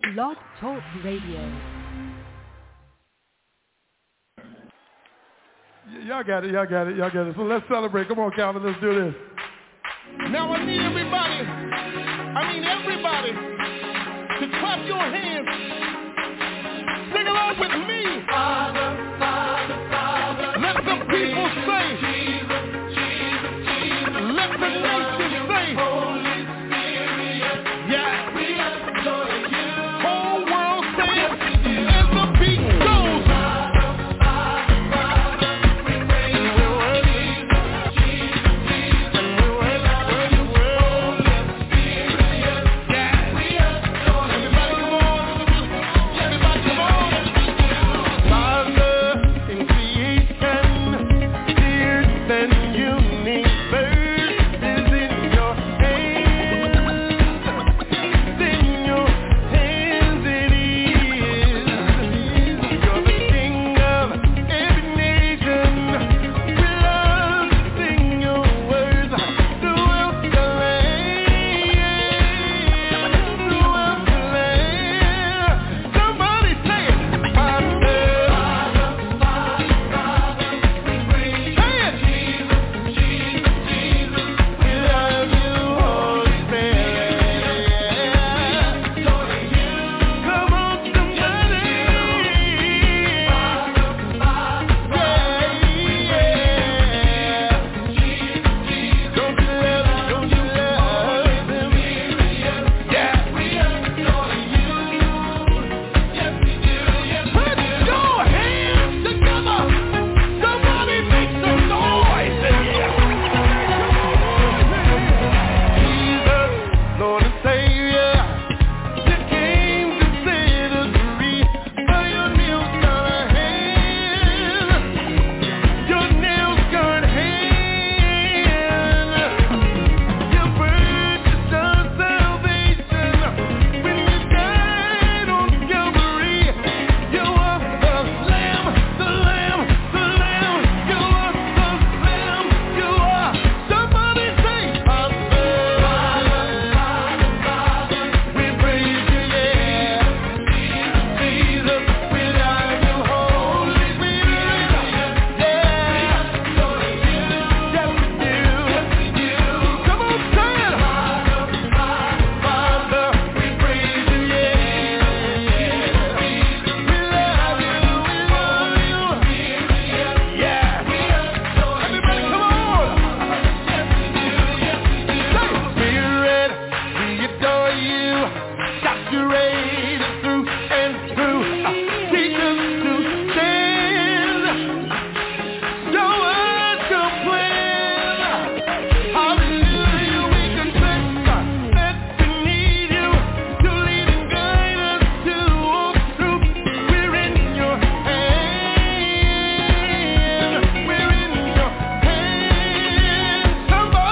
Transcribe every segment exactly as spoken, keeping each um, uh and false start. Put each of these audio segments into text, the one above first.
Blog Talk Radio. Y- y'all got it, y'all got it, y'all got it. So let's celebrate. Come on, Calvin, let's do this. Now I need everybody, I mean everybody, to clap your hands. Sing along with me. Father, Father, Father. Let the people say. Jesus, Jesus, Jesus. Let the nation say. Holy Spirit. Yeah. We adore you. Whole world say it. As the beat goes. Father, Father, Father. We praise you. Jesus, Jesus, Jesus. And we worship you. Holy Spirit. Yeah. We adore you. Everybody come on. Everybody come on. Father in creation, fierce and universe is in your hands. It's in your hands it is. You're the King of every nation. We love to sing your words throughout the land. Throughout the land. Somebody say it. Father.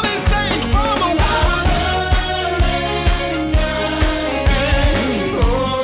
Oh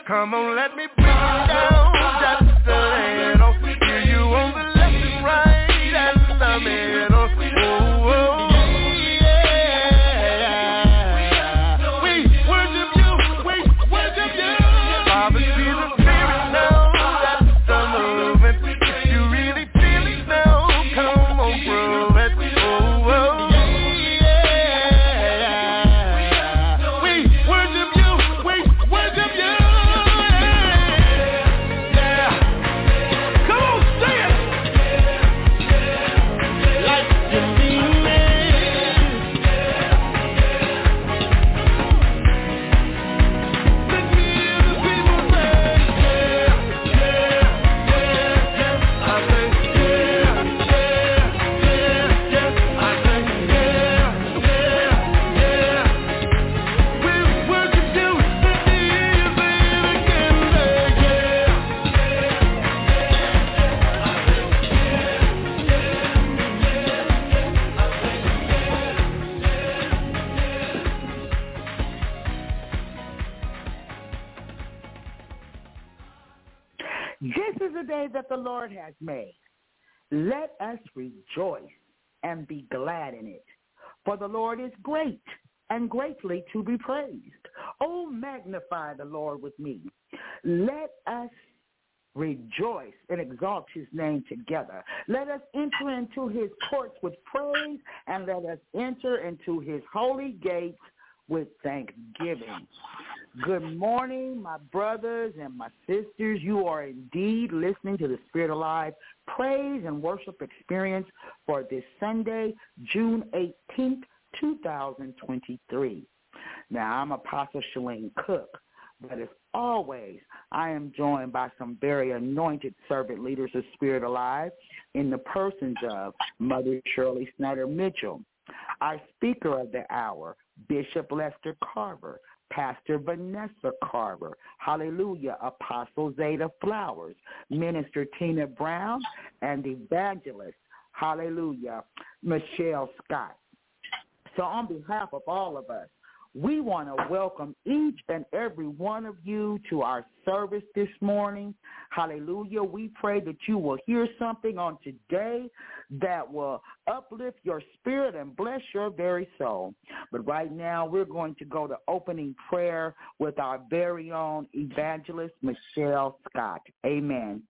Come on, let me bring you down just a little. Hear you on the left and right and the middle. Oh, oh, yeah. We worship you, we worship you. Father, see the spirit now, that's the movement. If you really feel it now, come on, prove it. Oh, oh, yeah. We worship you, we worship you. This is a day that the Lord has made. Let us rejoice and be glad in it. For the Lord is great and greatly to be praised. Oh, magnify the Lord with me. Let us rejoice and exalt his name together. Let us enter into his courts with praise, and let us enter into his holy gates with thanksgiving. Good morning, my brothers and my sisters. You are indeed listening to the Spirit Alive Praise and Worship Experience for this Sunday, June eighteenth, two thousand twenty-three. Now, I'm Apostle Shalene Cook, but as always, I am joined by some very anointed servant leaders of Spirit Alive in the persons of Mother Shirley Snyder Mitchell, our speaker of the hour, Bishop Lester Carver, Pastor Vanessa Carver, hallelujah, Apostle Zeta Flowers, Minister Tina Brown, and Evangelist, hallelujah, Michelle Scott. So on behalf of all of us, we want to welcome each and every one of you to our service this morning. Hallelujah. We pray that you will hear something on today that will uplift your spirit and bless your very soul. But right now, we're going to go to opening prayer with our very own evangelist, Michelle Scott. Amen.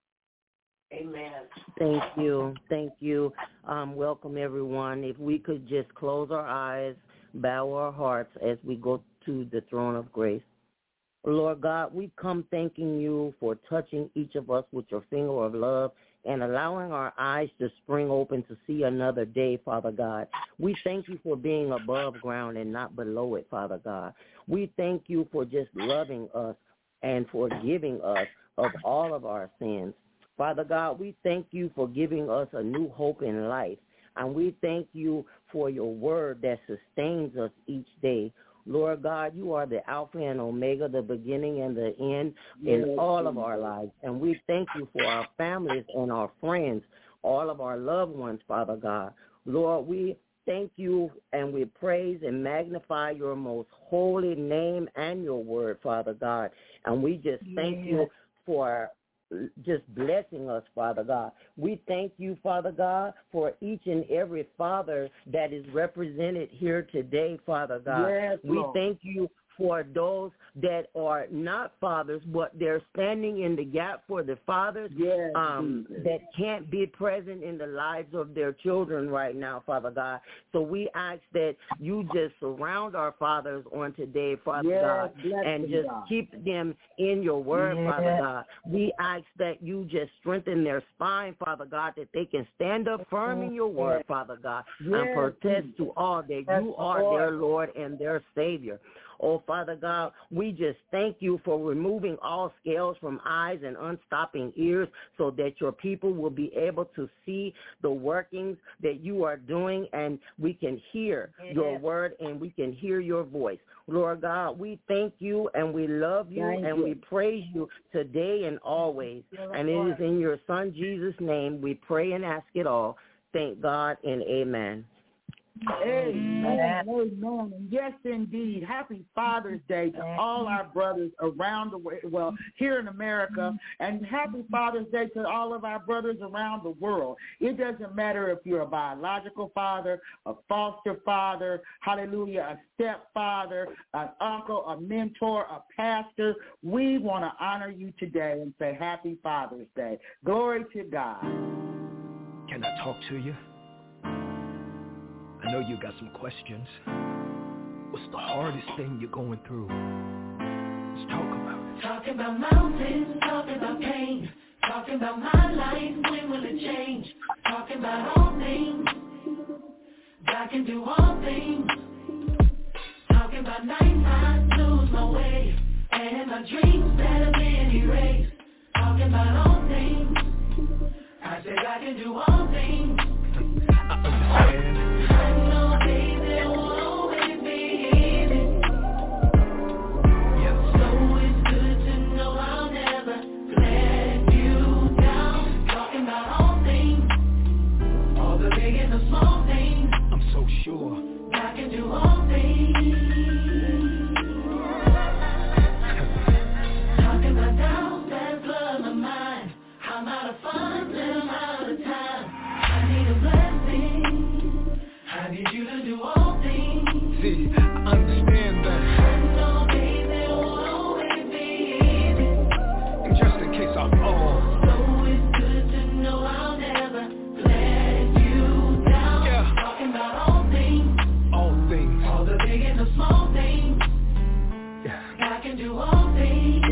Amen. Thank you. Thank you. Um, welcome, everyone. If we could just close our eyes, bow our hearts as we go to the throne of grace. Lord God, we come thanking you for touching each of us with your finger of love and allowing our eyes to spring open to see another day, Father God. We thank you for being above ground and not below it, Father God. We thank you for just loving us and forgiving us of all of our sins. Father God, we thank you for giving us a new hope in life. And we thank you for your word that sustains us each day. Lord God, you are the Alpha and Omega, the beginning and the end in yes. all of our lives. And we thank you for our families and our friends, all of our loved ones, Father God. Lord, we thank you and we praise and magnify your most holy name and your word, Father God. And we just thank yes. you for just blessing us, Father God. We thank you, Father God, for each and every father that is represented here today, Father God. Yes, we Lord. thank you for those that are not fathers, but they're standing in the gap for the fathers yes, um, that can't be present in the lives of their children right now, Father God. So we ask that you just surround our fathers on today, Father yes, God, and just God. keep them in your word, yes. Father God. We ask that you just strengthen their spine, Father God, that they can stand up firm in your word, Father God, yes. and protest to all that yes, you are Lord. their Lord and their Savior. Oh, Father God, we just thank you for removing all scales from eyes and unstopping ears so that your people will be able to see the workings that you are doing, and we can hear yes. your word and we can hear your voice. Lord God, we thank you and we love you thank and you. we praise you today and always. And it is in your Son Jesus' name we pray and ask it all. Thank God and amen. Amen. Amen. And yes, indeed. Happy Father's Day to all our brothers around the world, well, here in America, and happy Father's Day to all of our brothers around the world. It doesn't matter if you're a biological father, a foster father, hallelujah, a stepfather, an uncle, a mentor, a pastor. We want to honor you today and say happy Father's Day. Glory to God. Can I talk to you? I know you got some questions. What's the hardest thing you're going through? Let's talk about it. Talking about mountains, talking about pain, talking about my life, when will it change? Talking about all things, God can do all things. Talking about nights I lose my way, and my dreams that have been erased. Talking about all things, I said I can do all things. I understand. Sure. I can do all things. Talking about doubts that flood my mind. I'm out of funds and I'm out of time. I need a blessing. I need you to do all things. See, I understand that. I know days they won't always be easy. And just in case I fall. So it's good to know I'll never let you down. Yeah. Talking about all all things, all the big and the small things. Yeah. I can do all things.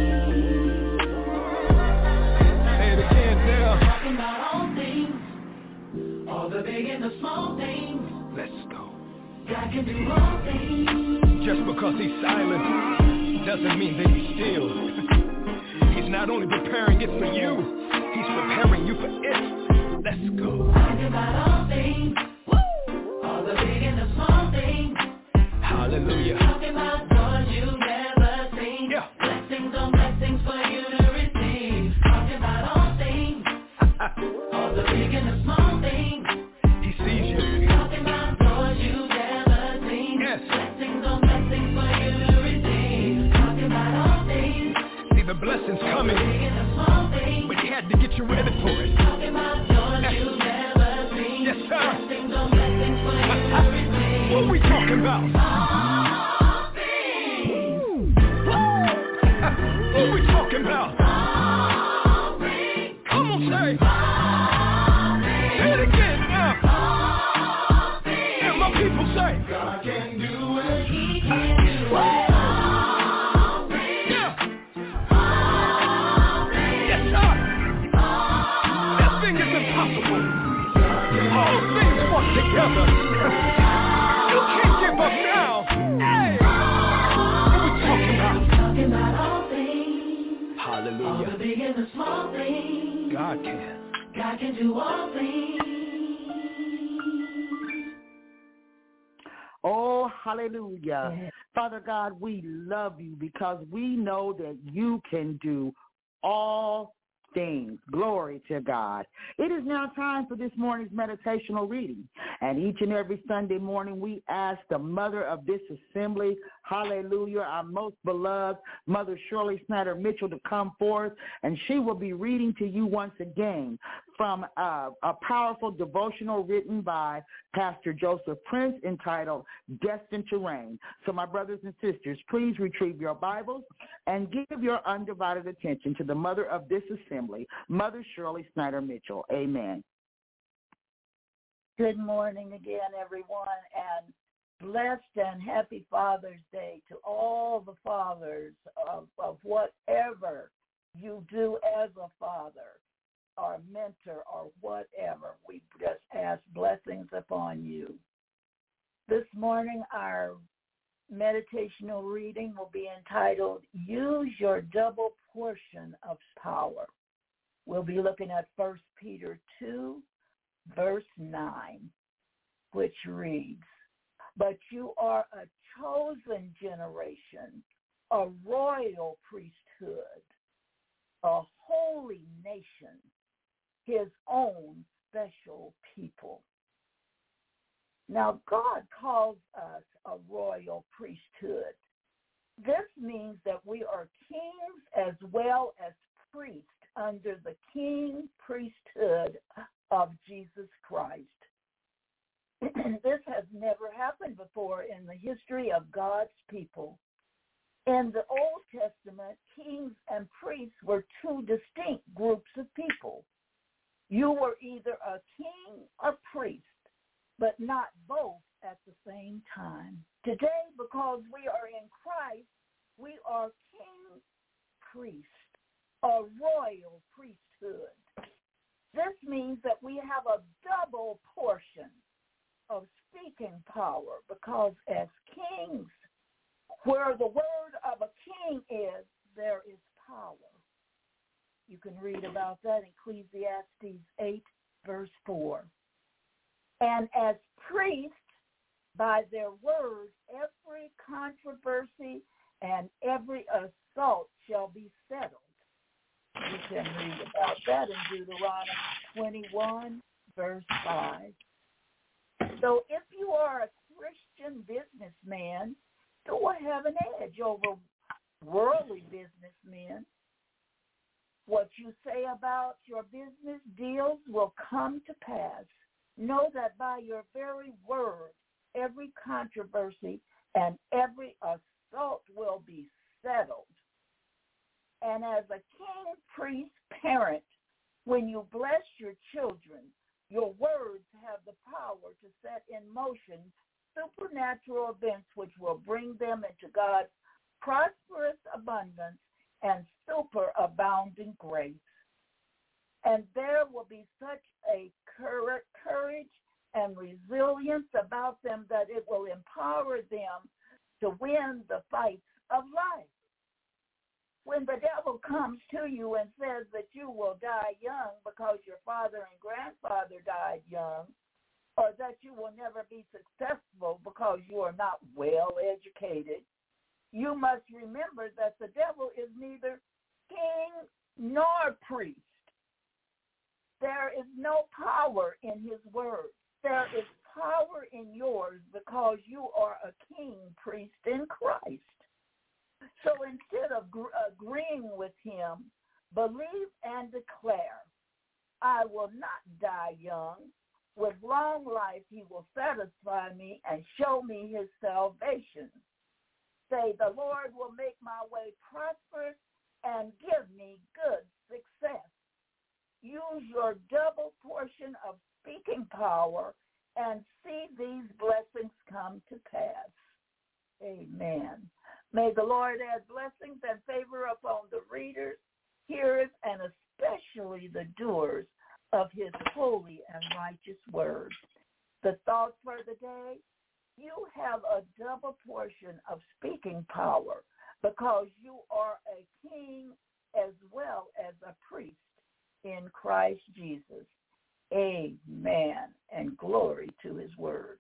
Say it again now. Talking about all things, all the big and the small things. Let's go. I can do all things. Just because he's silent doesn't mean that he's still. He's not only preparing it for you, he's preparing you for it. Let's go. Talking about all things, all the big and the small things. Hallelujah. Talking about doors you've never seen. Yeah. Blessings on blessings for you to receive. Talking about all things, all the big and the small things. He sees you. Talking about doors you've never seen. Yes. Blessings on blessings for you to receive. Talking about all things. See the blessings coming, Big and the small things. but he had to get you ready for it. Talking about doors you've never seen. Yes, sir. Blessings on blessings for you to receive. What we talking about? All things. What we talking about? All things. Come on, say. All things. Say it again now. All things. And my people say. God can do it. He can do it. All things. Yeah. All things. Yes, sir. Nothing is impossible. All things work together. You can't give up now. Hey. What we talking about? Talking about all things. Hallelujah. All the big and the small things. God can. God can do all things. Oh, hallelujah. Yes. Father God, we love you because we know that you can do all things. Glory to God. It is now time for this morning's meditational reading. And each and every Sunday morning, we ask the mother of this assembly, hallelujah, our most beloved Mother Shirley Snyder Mitchell, to come forth. And she will be reading to you once again from uh, a powerful devotional written by Pastor Joseph Prince entitled Destined to Reign. So my brothers and sisters, please retrieve your Bibles and give your undivided attention to the mother of this assembly, Mother Shirley Snyder Mitchell. Amen. Good morning again, everyone, and blessed and happy Father's Day to all the fathers of, of whatever you do as a father or mentor or whatever. We just ask blessings upon you. This morning, our meditational reading will be entitled, Use Your Double Portion of Power. We'll be looking at First Peter two, verse nine, which reads, But you are a chosen generation, a royal priesthood, a holy nation, his own special people. Now, God calls us a royal priesthood. This means that we are kings as well as priests under the king priesthood of Jesus Christ. This has never happened before in the history of God's people. In the Old Testament, kings and priests were two distinct groups of people. You were either a king or priest, but not both at the same time. Today, because we are in Christ, we are king priests, a royal priesthood. This means that we have a double portion of speaking power, because as kings, where the word of a king is, there is power. You can read about that in Ecclesiastes eight, verse four. And as priests, by their words, every controversy and every assault shall be settled. You can read about that in Deuteronomy twenty-one, verse five. So if you are a Christian businessman, you will have an edge over worldly businessmen. What you say about your business deals will come to pass. Know that by your very word, every controversy and every assault will be settled. And as a king, priest, parent, when you bless your children, your words have the power to set in motion supernatural events which will bring them into God's prosperous abundance and superabounding grace. And there will be such a courage and resilience about them that it will empower them to win the fights of life. When the devil comes to you and says that you will die young because your father and grandfather died young, or that you will never be successful because you are not well educated, you must remember that the devil is neither king nor priest. There is no power in his word. There is power in yours because you are a king priest in Christ. So instead of gr- agreeing with him, believe and declare, I will not die young. With long life he will satisfy me and show me his salvation. Say, the Lord will make my way prosperous and give me good success. Use your double portion of speaking power and see these blessings come to pass. Amen. May the Lord add blessings and favor upon the readers, hearers, and especially the doers of his holy and righteous word. The thought for the day, you have a double portion of speaking power because you are a king as well as a priest in Christ Jesus. Amen, and glory to his word.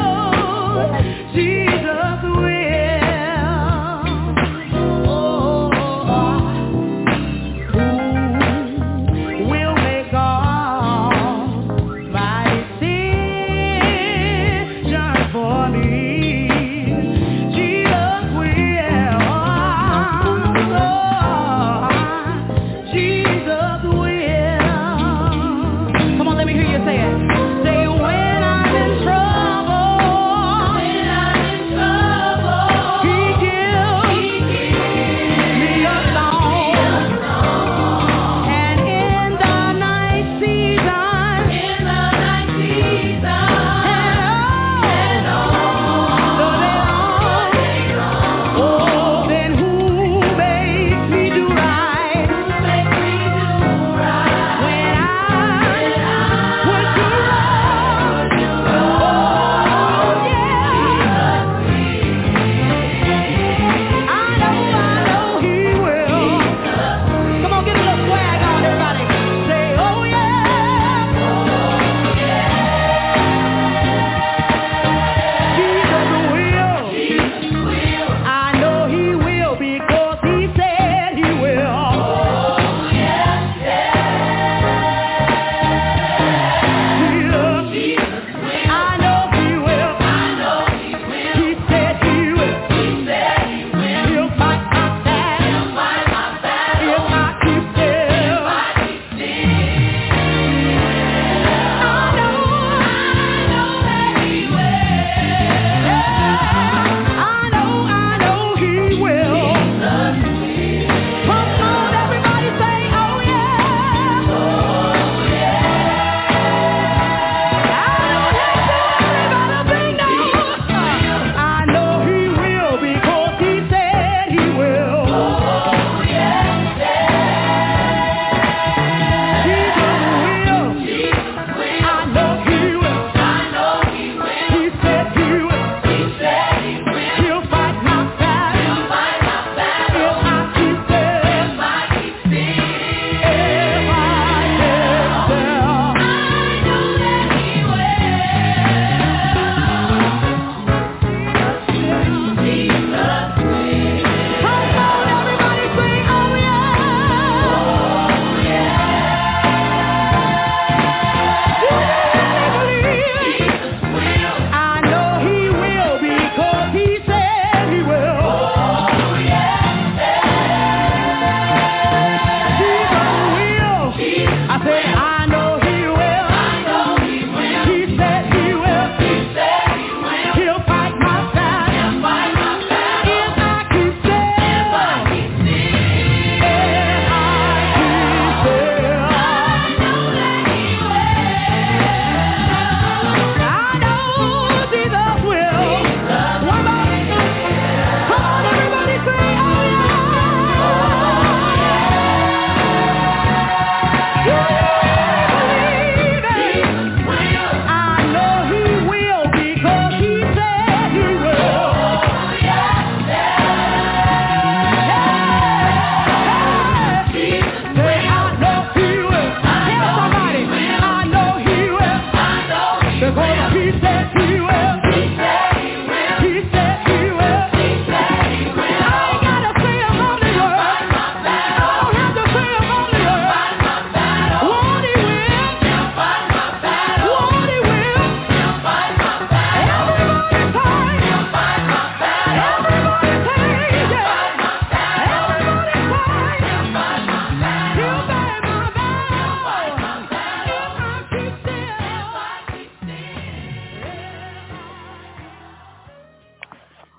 Jesus will. Oh.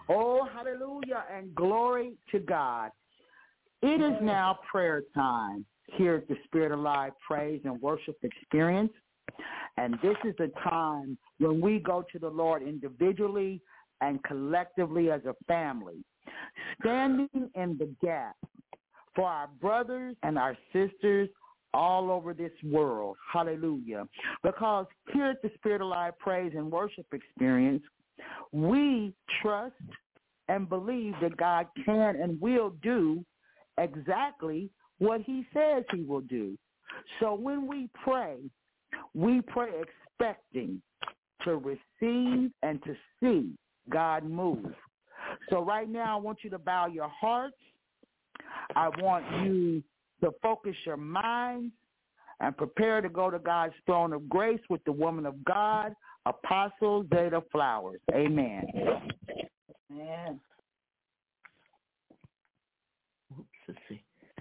Oh, hallelujah, and glory to God. It is now prayer time here at the Spirit Alive Praise and Worship Experience. And this is the time when we go to the Lord individually and collectively as a family, standing in the gap for our brothers and our sisters all over this world. Hallelujah. Because here at the Spirit Alive Praise and Worship Experience, we trust and believe that God can and will do exactly what he says he will do. So when we pray, we pray expecting to receive and to see God move. So right now I want you to bow your hearts. I want you to focus your minds and prepare to go to God's throne of grace with the woman of God, Apostle Zeta Flowers. Amen. Amen. Oops, let's see.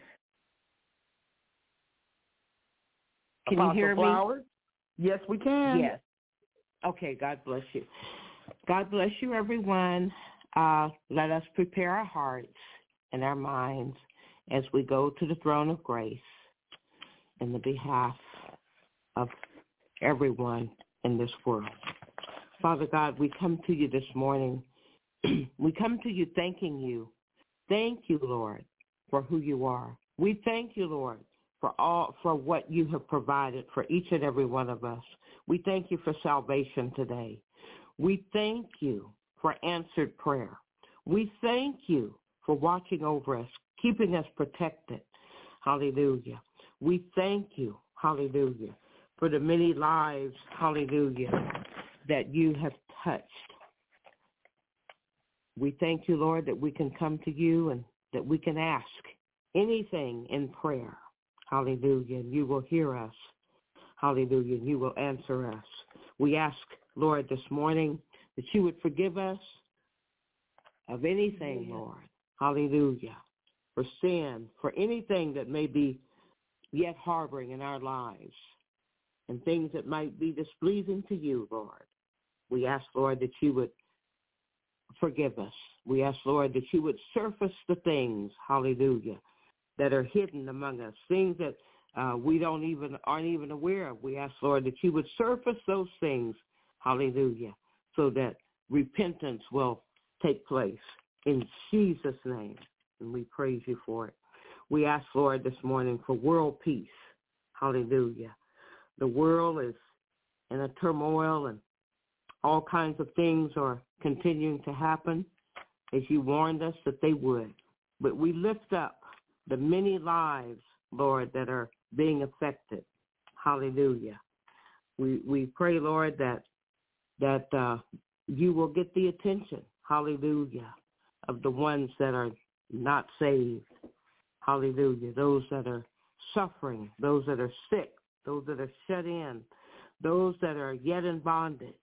Can Apostle you hear Flowers? me? Yes, we can. Yes. Okay, God bless you. God bless you, everyone. Uh, let us prepare our hearts and our minds as we go to the throne of grace in the behalf of everyone in this world. Father God, we come to you this morning. We come to you thanking you. Thank you, Lord, for who you are. We thank you, Lord, for all for what you have provided for each and every one of us. We thank you for salvation today. We thank you for answered prayer. We thank you for watching over us, keeping us protected. Hallelujah. We thank you, hallelujah, for the many lives, hallelujah, that you have touched. We thank you, Lord, that we can come to you and that we can ask anything in prayer. Hallelujah. And you will hear us. Hallelujah. And you will answer us. We ask, Lord, this morning that you would forgive us of anything, yeah. Lord. Hallelujah. For sin, for anything that may be yet harboring in our lives and things that might be displeasing to you, Lord. We ask, Lord, that you would forgive us. We ask, Lord, that you would surface the things, hallelujah, that are hidden among us, things that uh, we don't even aren't even aware of. We ask, Lord, that you would surface those things, hallelujah, so that repentance will take place in Jesus' name. And we praise you for it. We ask, Lord, this morning for world peace. Hallelujah. The world is in a turmoil and all kinds of things are continuing to happen as you warned us that they would. But we lift up the many lives, Lord, that are being affected. Hallelujah. We we pray, Lord, that that uh, you will get the attention, hallelujah, of the ones that are not saved. Hallelujah. Those that are suffering, those that are sick, those that are shut in, those that are yet in bondage.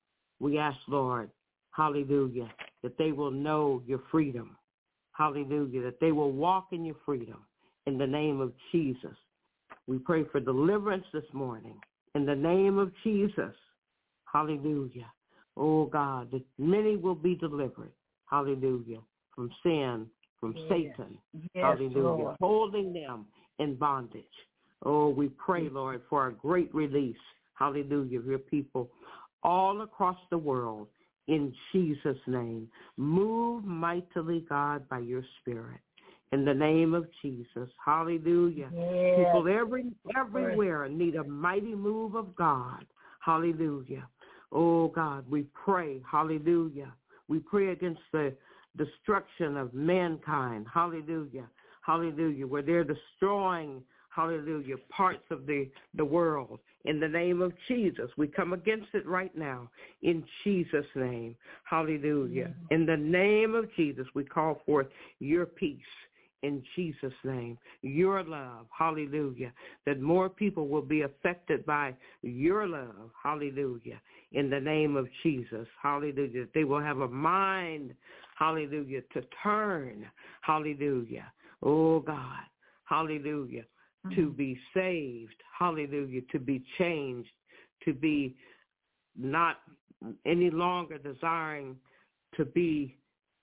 We ask, Lord, hallelujah, that they will know your freedom. Hallelujah, that they will walk in your freedom in the name of Jesus. We pray for deliverance this morning in the name of Jesus. Hallelujah. Oh, God, that many will be delivered. Hallelujah. From sin, from yes. Satan. Yes, hallelujah. Lord. Holding them in bondage. Oh, we pray, Lord, for a great release. Hallelujah. Of your people all across the world in Jesus' name. Move mightily, God, by your Spirit. In the name of Jesus. Hallelujah. Yes. People every, everywhere need a mighty move of God. Hallelujah. Oh, God, we pray. Hallelujah. We pray against the destruction of mankind. Hallelujah. Hallelujah. Where they're destroying, hallelujah, parts of the, the world. In the name of Jesus, we come against it right now. In Jesus' name. Hallelujah. Mm-hmm. In the name of Jesus, we call forth your peace. In Jesus' name, your love, hallelujah, that more people will be affected by your love, hallelujah, in the name of Jesus, hallelujah, that they will have a mind, hallelujah, to turn, hallelujah, oh God, hallelujah, mm-hmm. to be saved, hallelujah, to be changed, to be not any longer desiring to be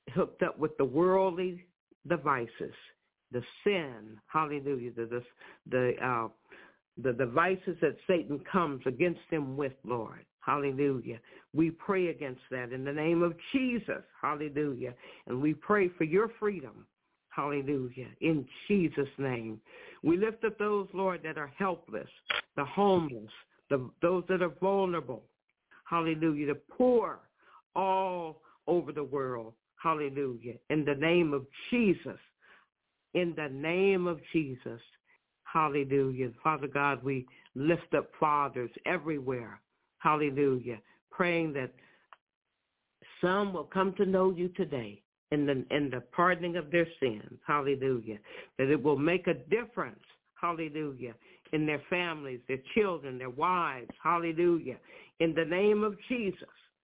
hooked up with the worldly devices, the sin, hallelujah, the the the, uh, the devices that Satan comes against them with, Lord. Hallelujah. We pray against that in the name of Jesus. Hallelujah. And we pray for your freedom. Hallelujah. In Jesus' name. We lift up those, Lord, that are helpless, the homeless, the, those that are vulnerable. Hallelujah. The poor all over the world. Hallelujah. In the name of Jesus. In the name of Jesus. Hallelujah. Father God, we lift up fathers everywhere. Hallelujah. Praying that some will come to know you today in the, in the pardoning of their sins. Hallelujah. That it will make a difference. Hallelujah. In their families, their children, their wives. Hallelujah. In the name of Jesus,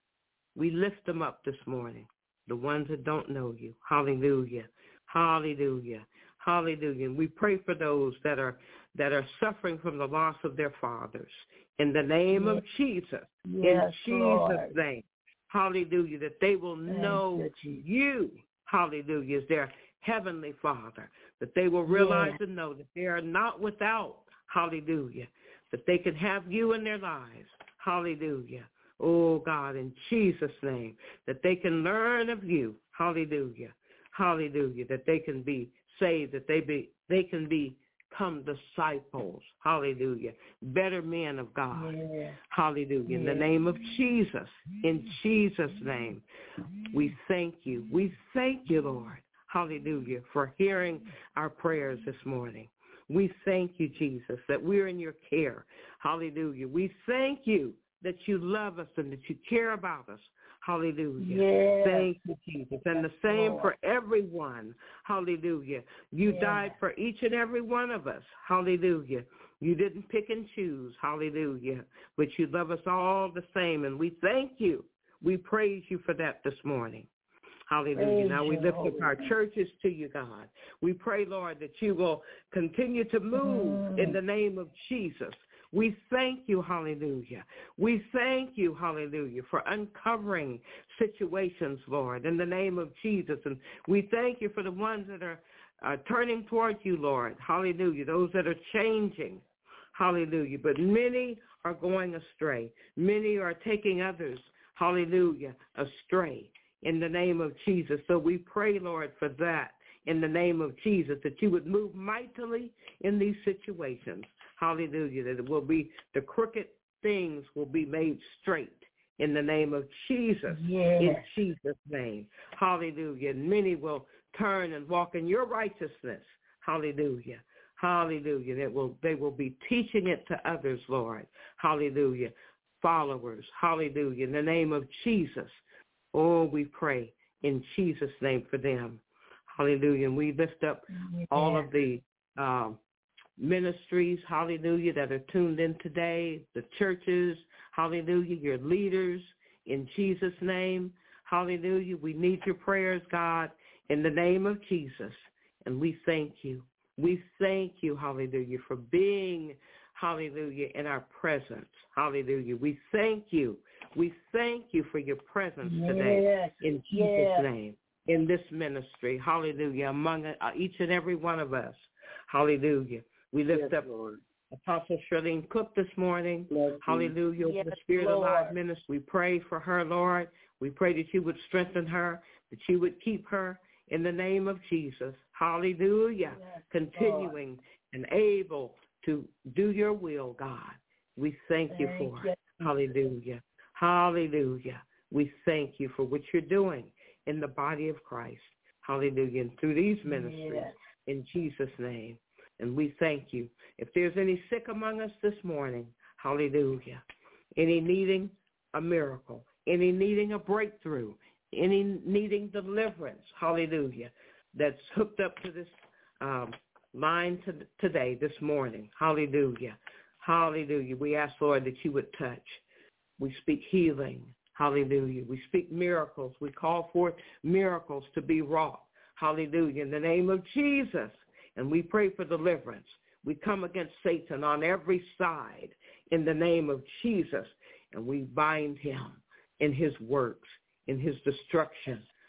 we lift them up this morning. The ones that don't know you. Hallelujah. Hallelujah. Hallelujah. And we pray for those that are that are suffering from the loss of their fathers. In the name yes. of Jesus. Yes, in Jesus' Lord. name. Hallelujah. That they will Thank know you, you. Hallelujah. As their heavenly Father. That they will realize yes. and know that they are not without. Hallelujah. That they can have you in their lives. Hallelujah. Oh, God, in Jesus' name. That they can learn of you. Hallelujah. Hallelujah. That they can be saved. That they be they can become disciples. Hallelujah. Better men of God. Yeah. Hallelujah. In yeah. the name of Jesus. In Jesus' name. We thank you. We thank you, Lord. Hallelujah. For hearing our prayers this morning. We thank you, Jesus, that we're in your care. Hallelujah. We thank you that you love us and that you care about us. Hallelujah. Yes. Thank you, Jesus. And the same Lord. for everyone. Hallelujah. You yes. died for each and every one of us. Hallelujah. You didn't pick and choose. Hallelujah. But you love us all the same. And we thank you. We praise you for that this morning. Hallelujah. Praise now we you, lift up Holy our churches to you, God. We pray, Lord, that you will continue to move mm. in the name of Jesus. We thank you, hallelujah. We thank you, hallelujah, for uncovering situations, Lord, in the name of Jesus. And we thank you for the ones that are uh, turning towards you, Lord, hallelujah, those that are changing, hallelujah. But many are going astray. Many are taking others, hallelujah, astray in the name of Jesus. So we pray, Lord, for that in the name of Jesus, that you would move mightily in these situations. Hallelujah, that it will be, the crooked things will be made straight in the name of Jesus, yes. in Jesus' name. Hallelujah. And many will turn and walk in your righteousness. Hallelujah. Hallelujah. That will, they will be teaching it to others, Lord. Hallelujah. Followers. Hallelujah. In the name of Jesus. Oh, we pray in Jesus' name for them. Hallelujah. And we lift up yes. all of the um, ministries, hallelujah, that are tuned in today, the churches, hallelujah, your leaders, in Jesus' name, hallelujah. We need your prayers, God, in the name of Jesus, and we thank you. We thank you, hallelujah, for being, hallelujah, in our presence, hallelujah. We thank you. We thank you for your presence yes. today, in Jesus' yes. name, in this ministry, hallelujah, among each and every one of us, hallelujah. We lift yes, up Lord. Apostle Shirlene Cook this morning. Yes, hallelujah. yes, the Spirit Lord. Alive Ministry. We pray for her, Lord. We pray that you would strengthen her, that you would keep her in the name of Jesus. Hallelujah. Yes, continuing Lord. And able to do your will, God. We thank, thank you for you. it. Hallelujah. Hallelujah. We thank you for what you're doing in the body of Christ. Hallelujah. And through these ministries, yes. in Jesus' name. And we thank you. If there's any sick among us this morning, hallelujah, any needing a miracle, any needing a breakthrough, any needing deliverance, hallelujah, that's hooked up to this um, line to, today, this morning, hallelujah, hallelujah. We ask, Lord, that you would touch. We speak healing, hallelujah. We speak miracles. We call forth miracles to be wrought, hallelujah, in the name of Jesus. And we pray for deliverance. We come against Satan on every side in the name of Jesus. And we bind him in his works, in his destruction.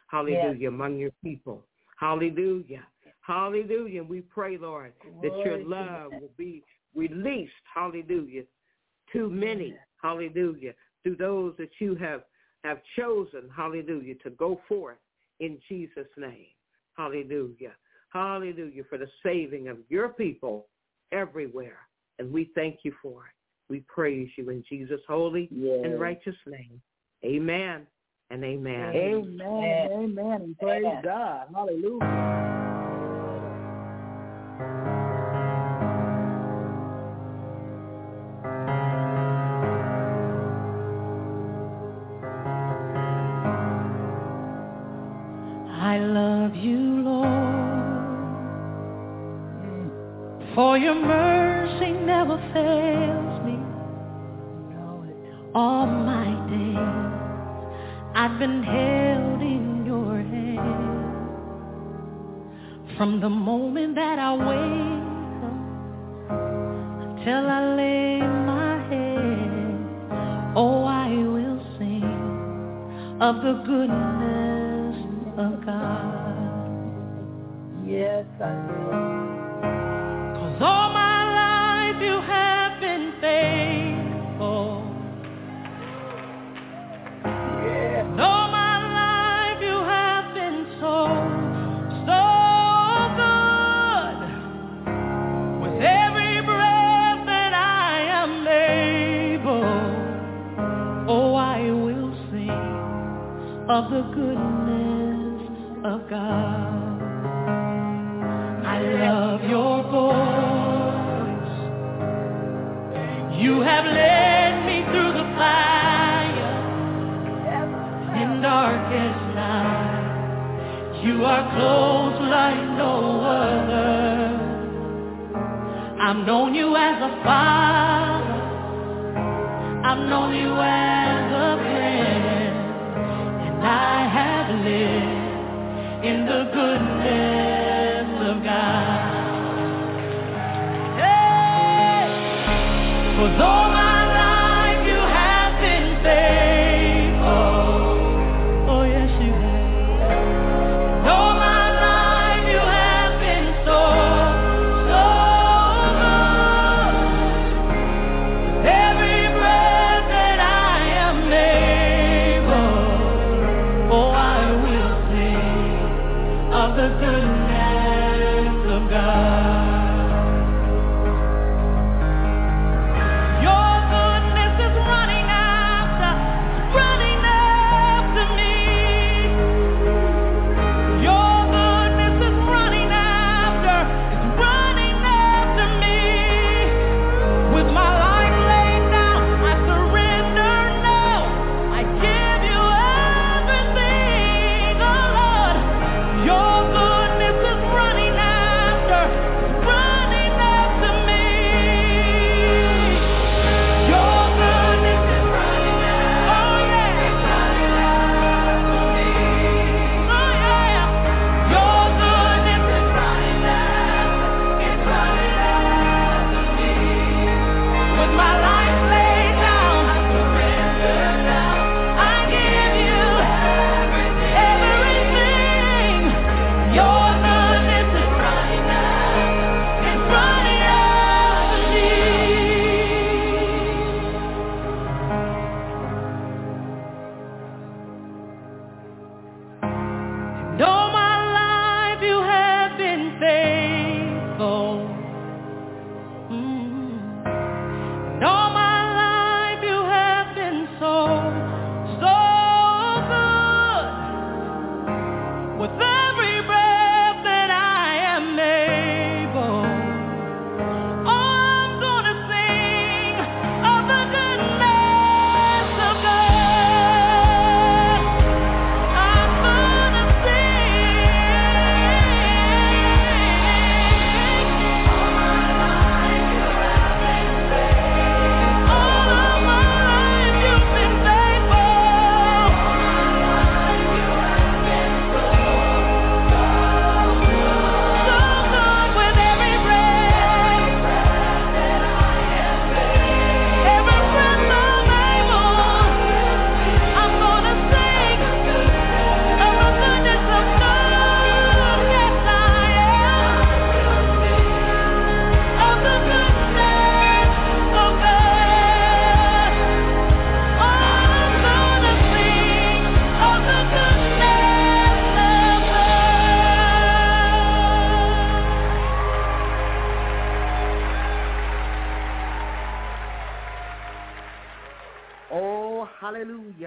hallelujah, Yes. among your people. Hallelujah. Hallelujah. We pray, Lord, that Glory your to love God. will be released, hallelujah, to many, hallelujah, to those that you have, have chosen, hallelujah, to go forth in Jesus' name. Hallelujah. Hallelujah, for the saving of your people everywhere. And we thank you for it. We praise you in Jesus' holy Yes. and righteous name. Amen and amen. Amen. Amen. Amen. And praise Amen. God. Hallelujah. I love you, Lord, for your mercy never fails me. All my days I've been held in your hand. From the moment that I wake up till I lay my head, oh, I will sing of the goodness of God. Yes, I will. 'Cause all my life you have been faithful. Yes. And all my life you have been so, so good. With every breath that I am able, oh, I will sing of the goodness of God. I love your voice. You have led me through the fire in darkest night. You are close like no other. I've known you as a father. I've known you as a friend. And I have lived in the goodness of God. Hey! 'Cause all my life you have been faithful. Oh yes you have. And all my life you have been so, so good. With every breath that I am able, oh I will sing of the goodness of God. Your goodness is running after, running after me. Your goodness is running after, is running after me. With my life laid down, I surrender now. I give you everything, oh Lord. Your goodness is running after,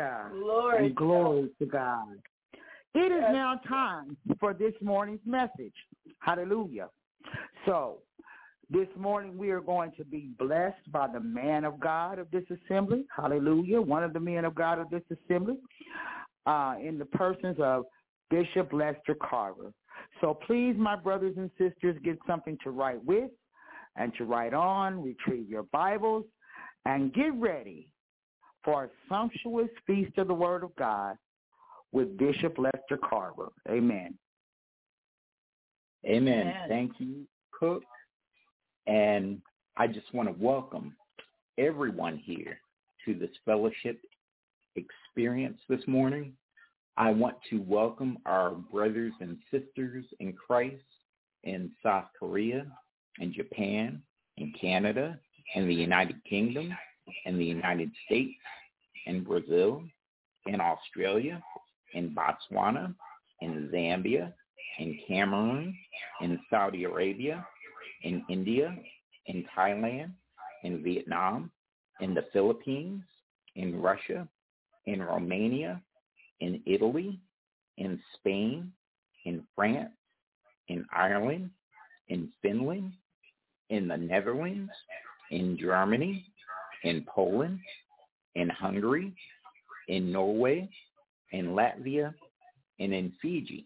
Hallelujah. Glory. And glory to God. It is now time for this morning's message. Hallelujah. So, this morning we are going to be blessed by the man of God of this assembly. Hallelujah. One of the men of God of this assembly uh, in the persons of Bishop Lester Carver. So please, my brothers and sisters, get something to write with and to write on. Retrieve your Bibles and get ready for a sumptuous feast of the Word of God with Bishop Lester Carver. Amen. Amen. Amen. Thank you, Cook. And I just want to welcome everyone here to this fellowship experience this morning. I want to welcome our brothers and sisters in Christ in South Korea, in Japan, in Canada, in the United Kingdom, in the United States, in Brazil, in Australia, in Botswana, in Zambia, in Cameroon, in Saudi Arabia, in India, in Thailand, in Vietnam, in the Philippines, in Russia, in Romania, in Italy, in Spain, in France, in Ireland, in Finland, in the Netherlands, in Germany, in Poland, in Hungary, in Norway, in Latvia, and in Fiji.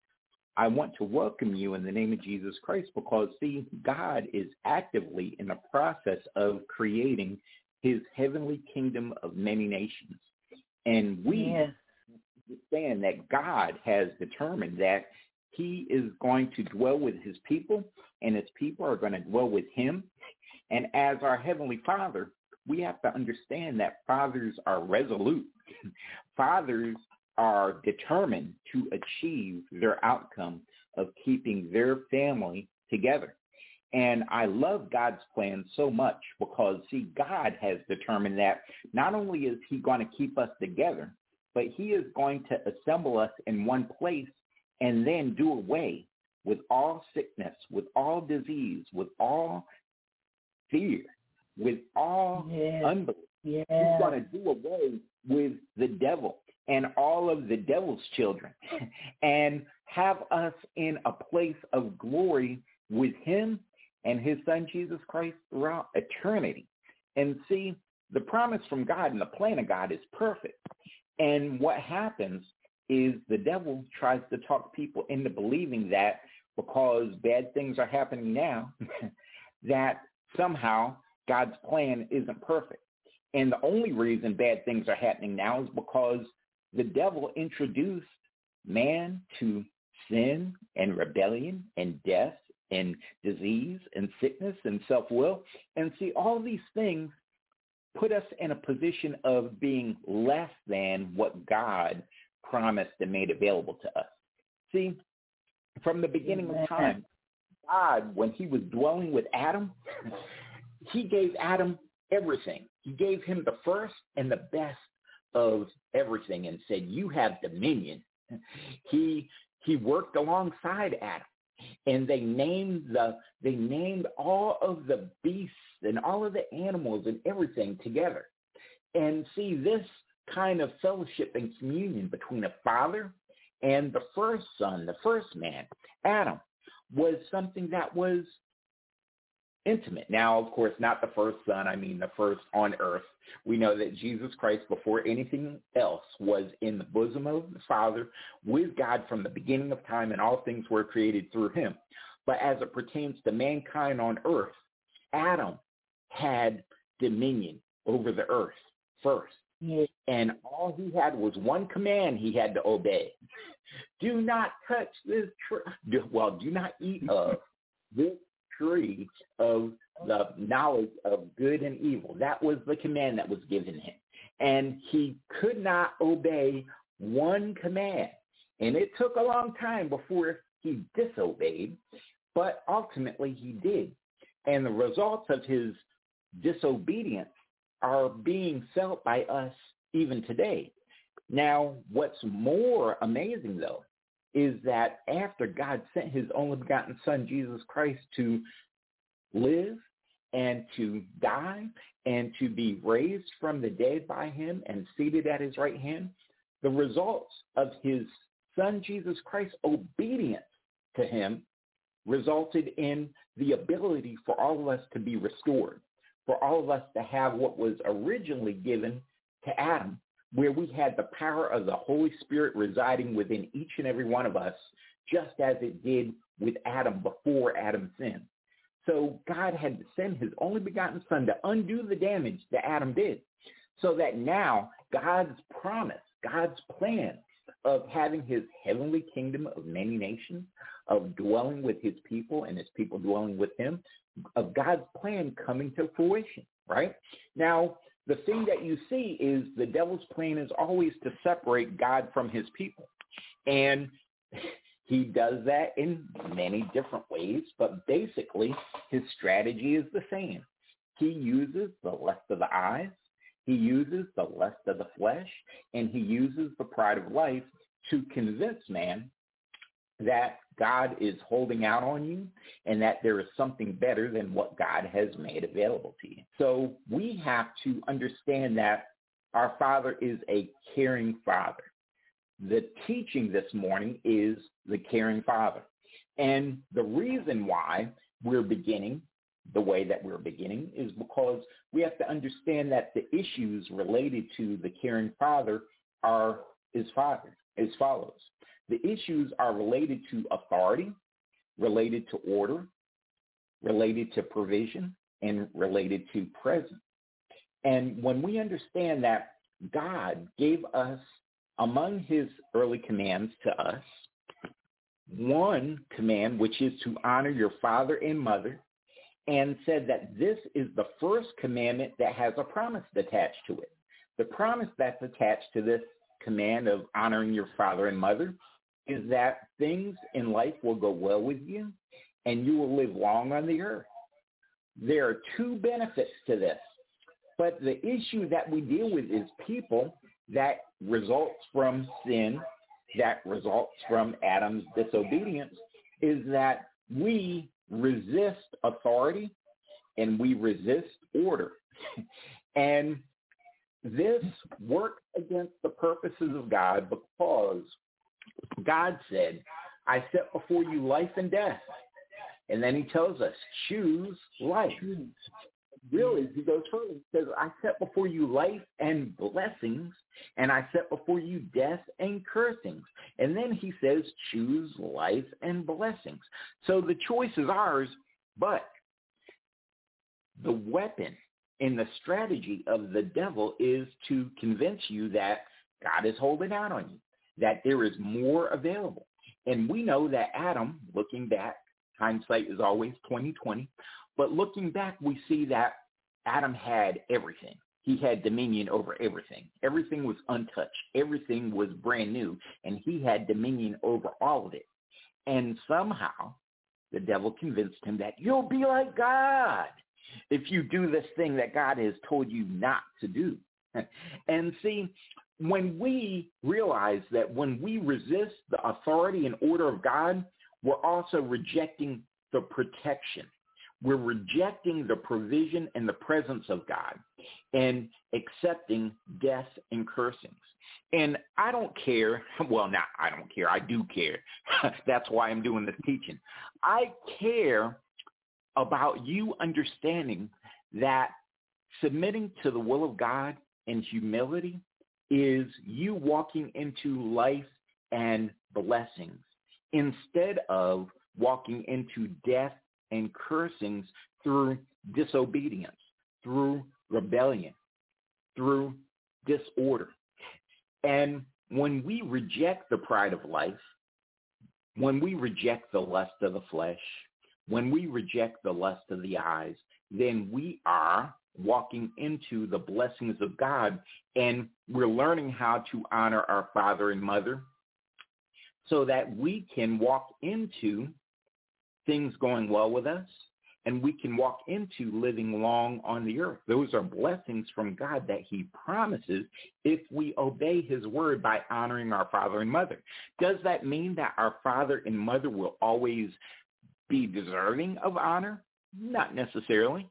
I want to welcome you in the name of Jesus Christ because, see, God is actively in the process of creating his heavenly kingdom of many nations. And we Yes. understand that God has determined that he is going to dwell with his people, and his people are going to dwell with him. And as our Heavenly Father, we have to understand that fathers are resolute. Fathers are determined to achieve their outcome of keeping their family together. And I love God's plan so much because, see, God has determined that not only is he going to keep us together, but he is going to assemble us in one place and then do away with all sickness, with all disease, with all fear, with all Yes. unbelief. Yes. He's going to do away with the devil and all of the devil's children and have us in a place of glory with him and his son Jesus Christ throughout eternity. And see, the promise from God and the plan of God is perfect. And what happens is the devil tries to talk people into believing that because bad things are happening now, that somehow God's plan isn't perfect. And the only reason bad things are happening now is because the devil introduced man to sin and rebellion and death and disease and sickness and self-will. And see, all these things put us in a position of being less than what God promised and made available to us. See, from the beginning of time, God, when he was dwelling with Adam, he gave Adam everything. He gave him the first and the best of everything and said, you have dominion. He he worked alongside Adam, and they named the they named all of the beasts and all of the animals and everything together. And see, this kind of fellowship and communion between a father and the first son, the first man, Adam, was something that was intimate. Now, of course, not the first son, I mean the first on earth. We know that Jesus Christ, before anything else, was in the bosom of the Father with God from the beginning of time, and all things were created through him. But as it pertains to mankind on earth, Adam had dominion over the earth first. Yes. And all he had was one command he had to obey. Do not touch this tree. Well, do not eat of this tree of the knowledge of good and evil. That was the command that was given him. And he could not obey one command. And it took a long time before he disobeyed, but ultimately he did. And the results of his disobedience are being felt by us even today. Now, what's more amazing, though, is that after God sent his only begotten son, Jesus Christ, to live and to die and to be raised from the dead by him and seated at his right hand, the results of his son Jesus Christ's obedience to him resulted in the ability for all of us to be restored, for all of us to have what was originally given to Adam, where we had the power of the Holy Spirit residing within each and every one of us, just as it did with Adam before Adam sinned. So God had to send his only begotten son to undo the damage that Adam did, so that now God's promise, God's plan of having his heavenly kingdom of many nations, of dwelling with his people and his people dwelling with him, of God's plan coming to fruition, right? Now, the thing that you see is the devil's plan is always to separate God from his people. And he does that in many different ways, but basically his strategy is the same. He uses the lust of the eyes, he uses the lust of the flesh, and he uses the pride of life to convince man that God is holding out on you and that there is something better than what God has made available to you. So we have to understand that our Father is a caring Father. The teaching this morning is the caring Father. And the reason why we're beginning the way that we're beginning is because we have to understand that the issues related to the caring Father are as father, as follows. The issues are related to authority, related to order, related to provision, and related to presence. And when we understand that God gave us, among his early commands to us, one command, which is to honor your father and mother, and said that this is the first commandment that has a promise attached to it. The promise that's attached to this command of honoring your father and mother is that things in life will go well with you and you will live long on the earth. There are two benefits to this, but the issue that we deal with is people that results from sin, that results from Adam's disobedience, is that we resist authority and we resist order. And this works against the purposes of God, because God said, I set before you life and death. And then he tells us, choose life. Really, he goes further. He says, I set before you life and blessings, and I set before you death and cursings. And then he says, choose life and blessings. So the choice is ours, but the weapon and the strategy of the devil is to convince you that God is holding out on you, that there is more available. And we know that Adam, looking back, hindsight is always twenty twenty, but looking back, we see that Adam had everything. He had dominion over everything. Everything was untouched. Everything was brand new, and he had dominion over all of it. And somehow the devil convinced him that you'll be like God if you do this thing that God has told you not to do. And see, when we realize that when we resist the authority and order of God, we're also rejecting the protection. We're rejecting the provision and the presence of God and accepting death and cursings. And I don't care. Well, not I don't care. I do care. That's why I'm doing this teaching. I care about you understanding that submitting to the will of God in humility is you walking into life and blessings instead of walking into death and cursings through disobedience, through rebellion, through disorder. And when we reject the pride of life, when we reject the lust of the flesh, when we reject the lust of the eyes, then we are walking into the blessings of God, and we're learning how to honor our father and mother so that we can walk into things going well with us, and we can walk into living long on the earth. Those are blessings from God that he promises if we obey his word by honoring our father and mother. Does that mean that our father and mother will always be deserving of honor? Not necessarily.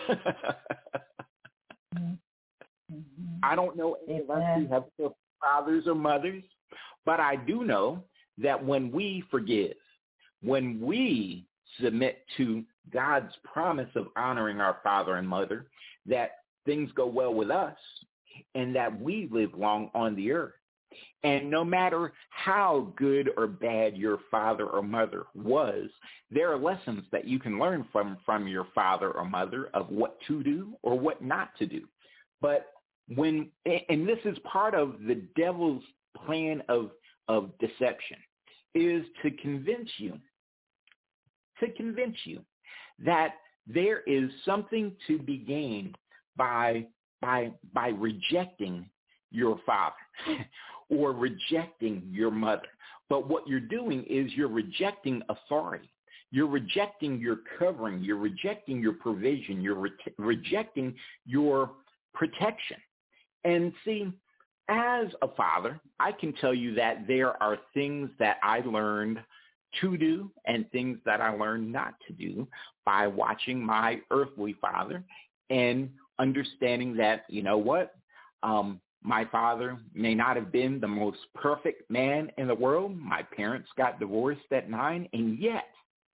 Mm-hmm. I don't know any of us who have fathers or mothers, but I do know that when we forgive, when we submit to God's promise of honoring our father and mother, that things go well with us and that we live long on the earth. And no matter how good or bad your father or mother was, there are lessons that you can learn from, from your father or mother of what to do or what not to do. But when, and this is part of the devil's plan of, of deception, is to convince you, to convince you that there is something to be gained by, by, by rejecting your father or rejecting your mother. But what you're doing is you're rejecting authority. You're rejecting your covering. You're rejecting your provision. You're re- rejecting your protection. And see, as a father, I can tell you that there are things that I learned to do and things that I learned not to do by watching my earthly father and understanding that, you know what, um, my father may not have been the most perfect man in the world. My parents got divorced at nine, and yet,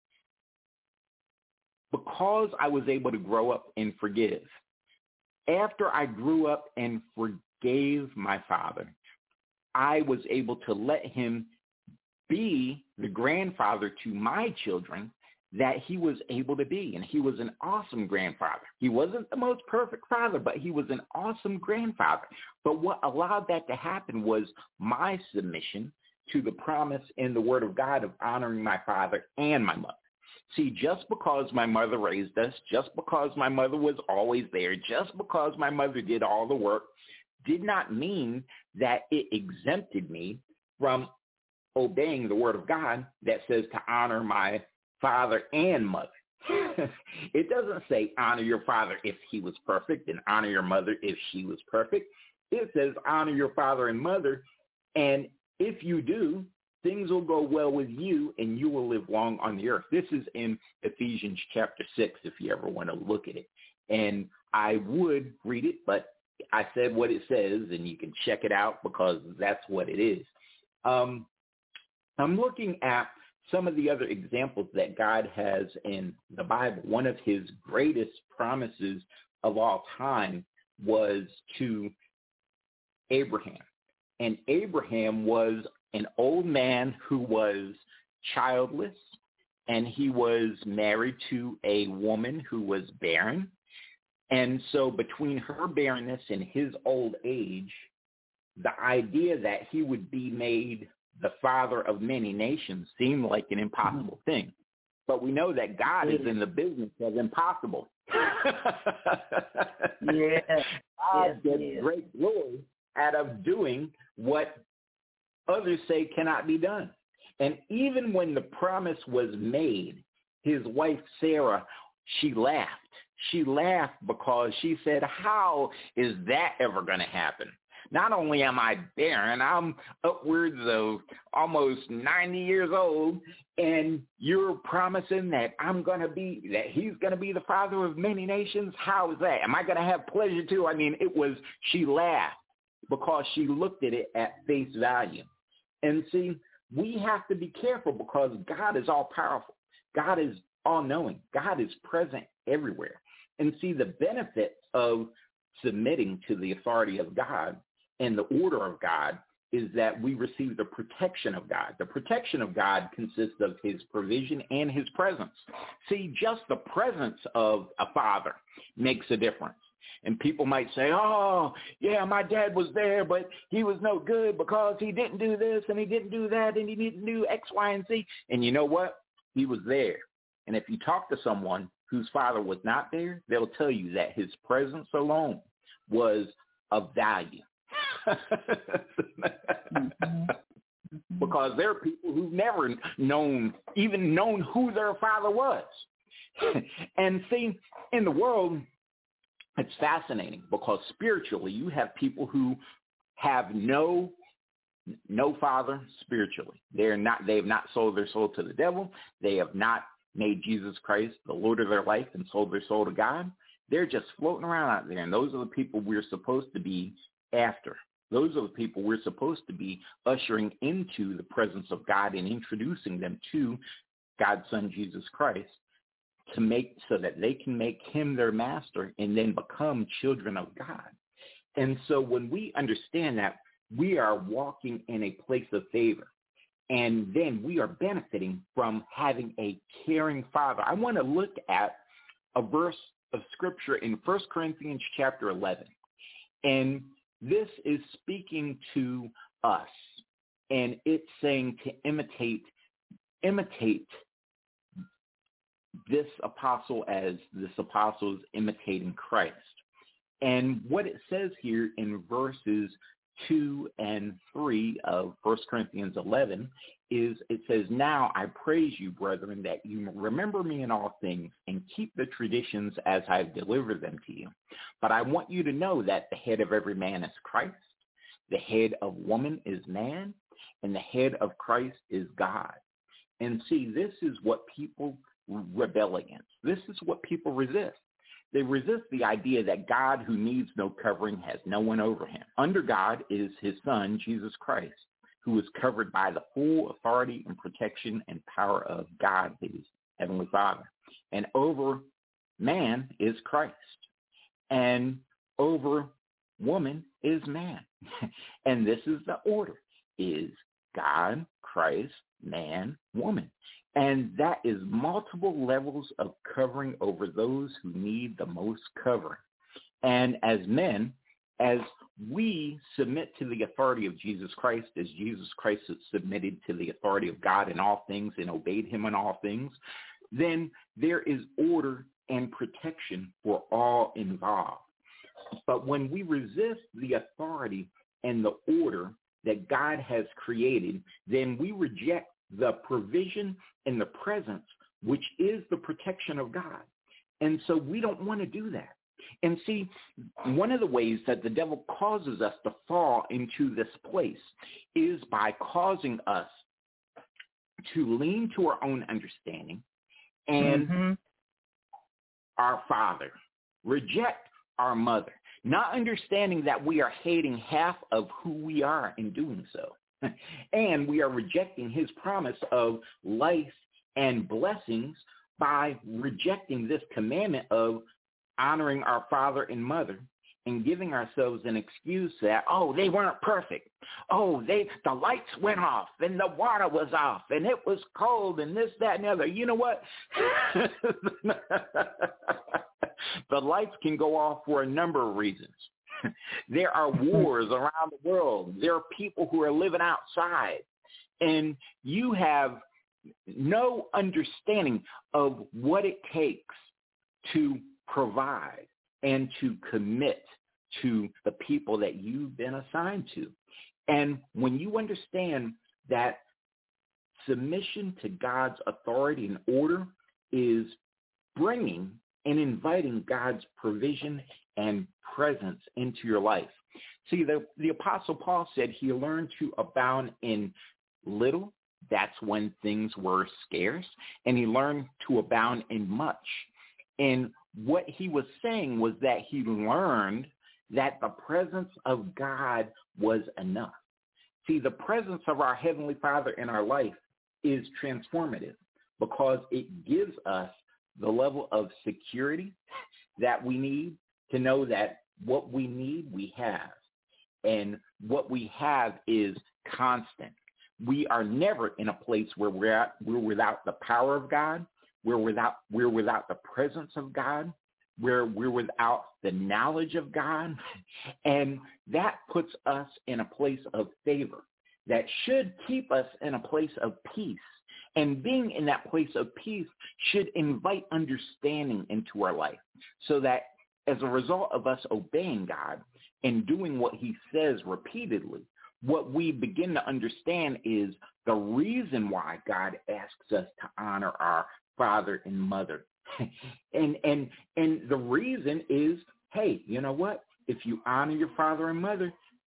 because I was able to grow up and forgive, after I grew up and forgave my father, I was able to let him be the grandfather to my children that he was able to be. And he was an awesome grandfather. He wasn't the most perfect father, but he was an awesome grandfather. But what allowed that to happen was my submission to the promise in the Word of God of honoring my father and my mother. See, just because my mother raised us, just because my mother was always there, just because my mother did all the work, did not mean that it exempted me from obeying the Word of God that says to honor my father and mother. It doesn't say honor your father if he was perfect and honor your mother if she was perfect. It says honor your father and mother, and if you do, things will go well with you and you will live long on the earth. This is in Ephesians chapter six if you ever want to look at it. And I would read it, but I said what it says and you can check it out because that's what it is. Um, I'm looking at some of the other examples that God has in the Bible. One of his greatest promises of all time was to Abraham. And Abraham was an old man who was childless, and he was married to a woman who was barren. And so between her barrenness and his old age, the idea that he would be made the father of many nations seemed like an impossible thing. But we know that God is in the business of impossible. Yeah. God yes, gets yes. great glory out of doing what others say cannot be done. And even when the promise was made, his wife Sarah, she laughed. She laughed because she said, how is that ever going to happen? Not only am I barren, I'm upwards of almost ninety years old, and you're promising that I'm going to be, that he's going to be the father of many nations? How is that? Am I going to have pleasure too? I mean, it was, she laughed because she looked at it at face value. And see, we have to be careful because God is all powerful. God is all knowing. God is present everywhere. And see, the benefit of submitting to the authority of God and the order of God is that we receive the protection of God. The protection of God consists of his provision and his presence. See, just the presence of a father makes a difference. And people might say, oh, yeah, my dad was there, but he was no good because he didn't do this and he didn't do that and he didn't do X, Y, and Z. And you know what? He was there. And if you talk to someone whose father was not there, they'll tell you that his presence alone was of value. Mm-hmm. Because there are people who've never known, even known who their father was. And see, in the world, it's fascinating because spiritually you have people who have no no father spiritually. They're not, they have not sold their soul to the devil. They have not made Jesus Christ the Lord of their life and sold their soul to God, they're just floating around out there. And those are the people we're supposed to be after. Those are the people we're supposed to be ushering into the presence of God and introducing them to God's Son, Jesus Christ, to make so that they can make him their master and then become children of God. And so when we understand that, we are walking in a place of favor. And then we are benefiting from having a caring Father. I want to look at a verse of Scripture in First Corinthians chapter eleven. And this is speaking to us. And it's saying to imitate, imitate this apostle as this apostle is imitating Christ. And what it says here in verses two and three of First Corinthians eleven is it says, "Now I praise you, brethren, that you remember me in all things and keep the traditions as I have delivered them to you. But I want you to know that the head of every man is Christ, the head of woman is man, and the head of Christ is God." And see, this is what people rebel against. This is what people resist. They resist the idea that God, who needs no covering, has no one over him. Under God is his Son, Jesus Christ, who is covered by the full authority and protection and power of God, his heavenly Father. And over man is Christ. And over woman is man. And this is the order, is God, Christ, man, woman. And that is multiple levels of covering over those who need the most covering. And as men, as we submit to the authority of Jesus Christ, as Jesus Christ has submitted to the authority of God in all things and obeyed him in all things, then there is order and protection for all involved. But when we resist the authority and the order that God has created, then we reject the provision and the presence, which is the protection of God. And so we don't want to do that. And see, one of the ways that the devil causes us to fall into this place is by causing us to lean to our own understanding and mm-hmm. our father, reject our mother, not understanding that we are hating half of who we are in doing so. And we are rejecting his promise of life and blessings by rejecting this commandment of honoring our father and mother and giving ourselves an excuse that, oh, they weren't perfect. Oh, they the lights went off and the water was off and it was cold and this, that, and the other. You know what? The lights can go off for a number of reasons. There are wars around the world. There are people who are living outside. And you have no understanding of what it takes to provide and to commit to the people that you've been assigned to. And when you understand that submission to God's authority and order is bringing and inviting God's provision and presence into your life. See, the, the Apostle Paul said he learned to abound in little. That's when things were scarce. And he learned to abound in much. And what he was saying was that he learned that the presence of God was enough. See, the presence of our Heavenly Father in our life is transformative because it gives us the level of security that we need to know that what we need, we have. And what we have is constant. We are never in a place where we're at, we're without the power of God. We're without, we're without the presence of God. We're, we're without the knowledge of God. And that puts us in a place of favor that should keep us in a place of peace. And being in that place of peace should invite understanding into our life so that as a result of us obeying God and doing what he says repeatedly, what we begin to understand is the reason why God asks us to honor our father and mother. and and and the reason is, hey, you know what? If you honor your father and mother,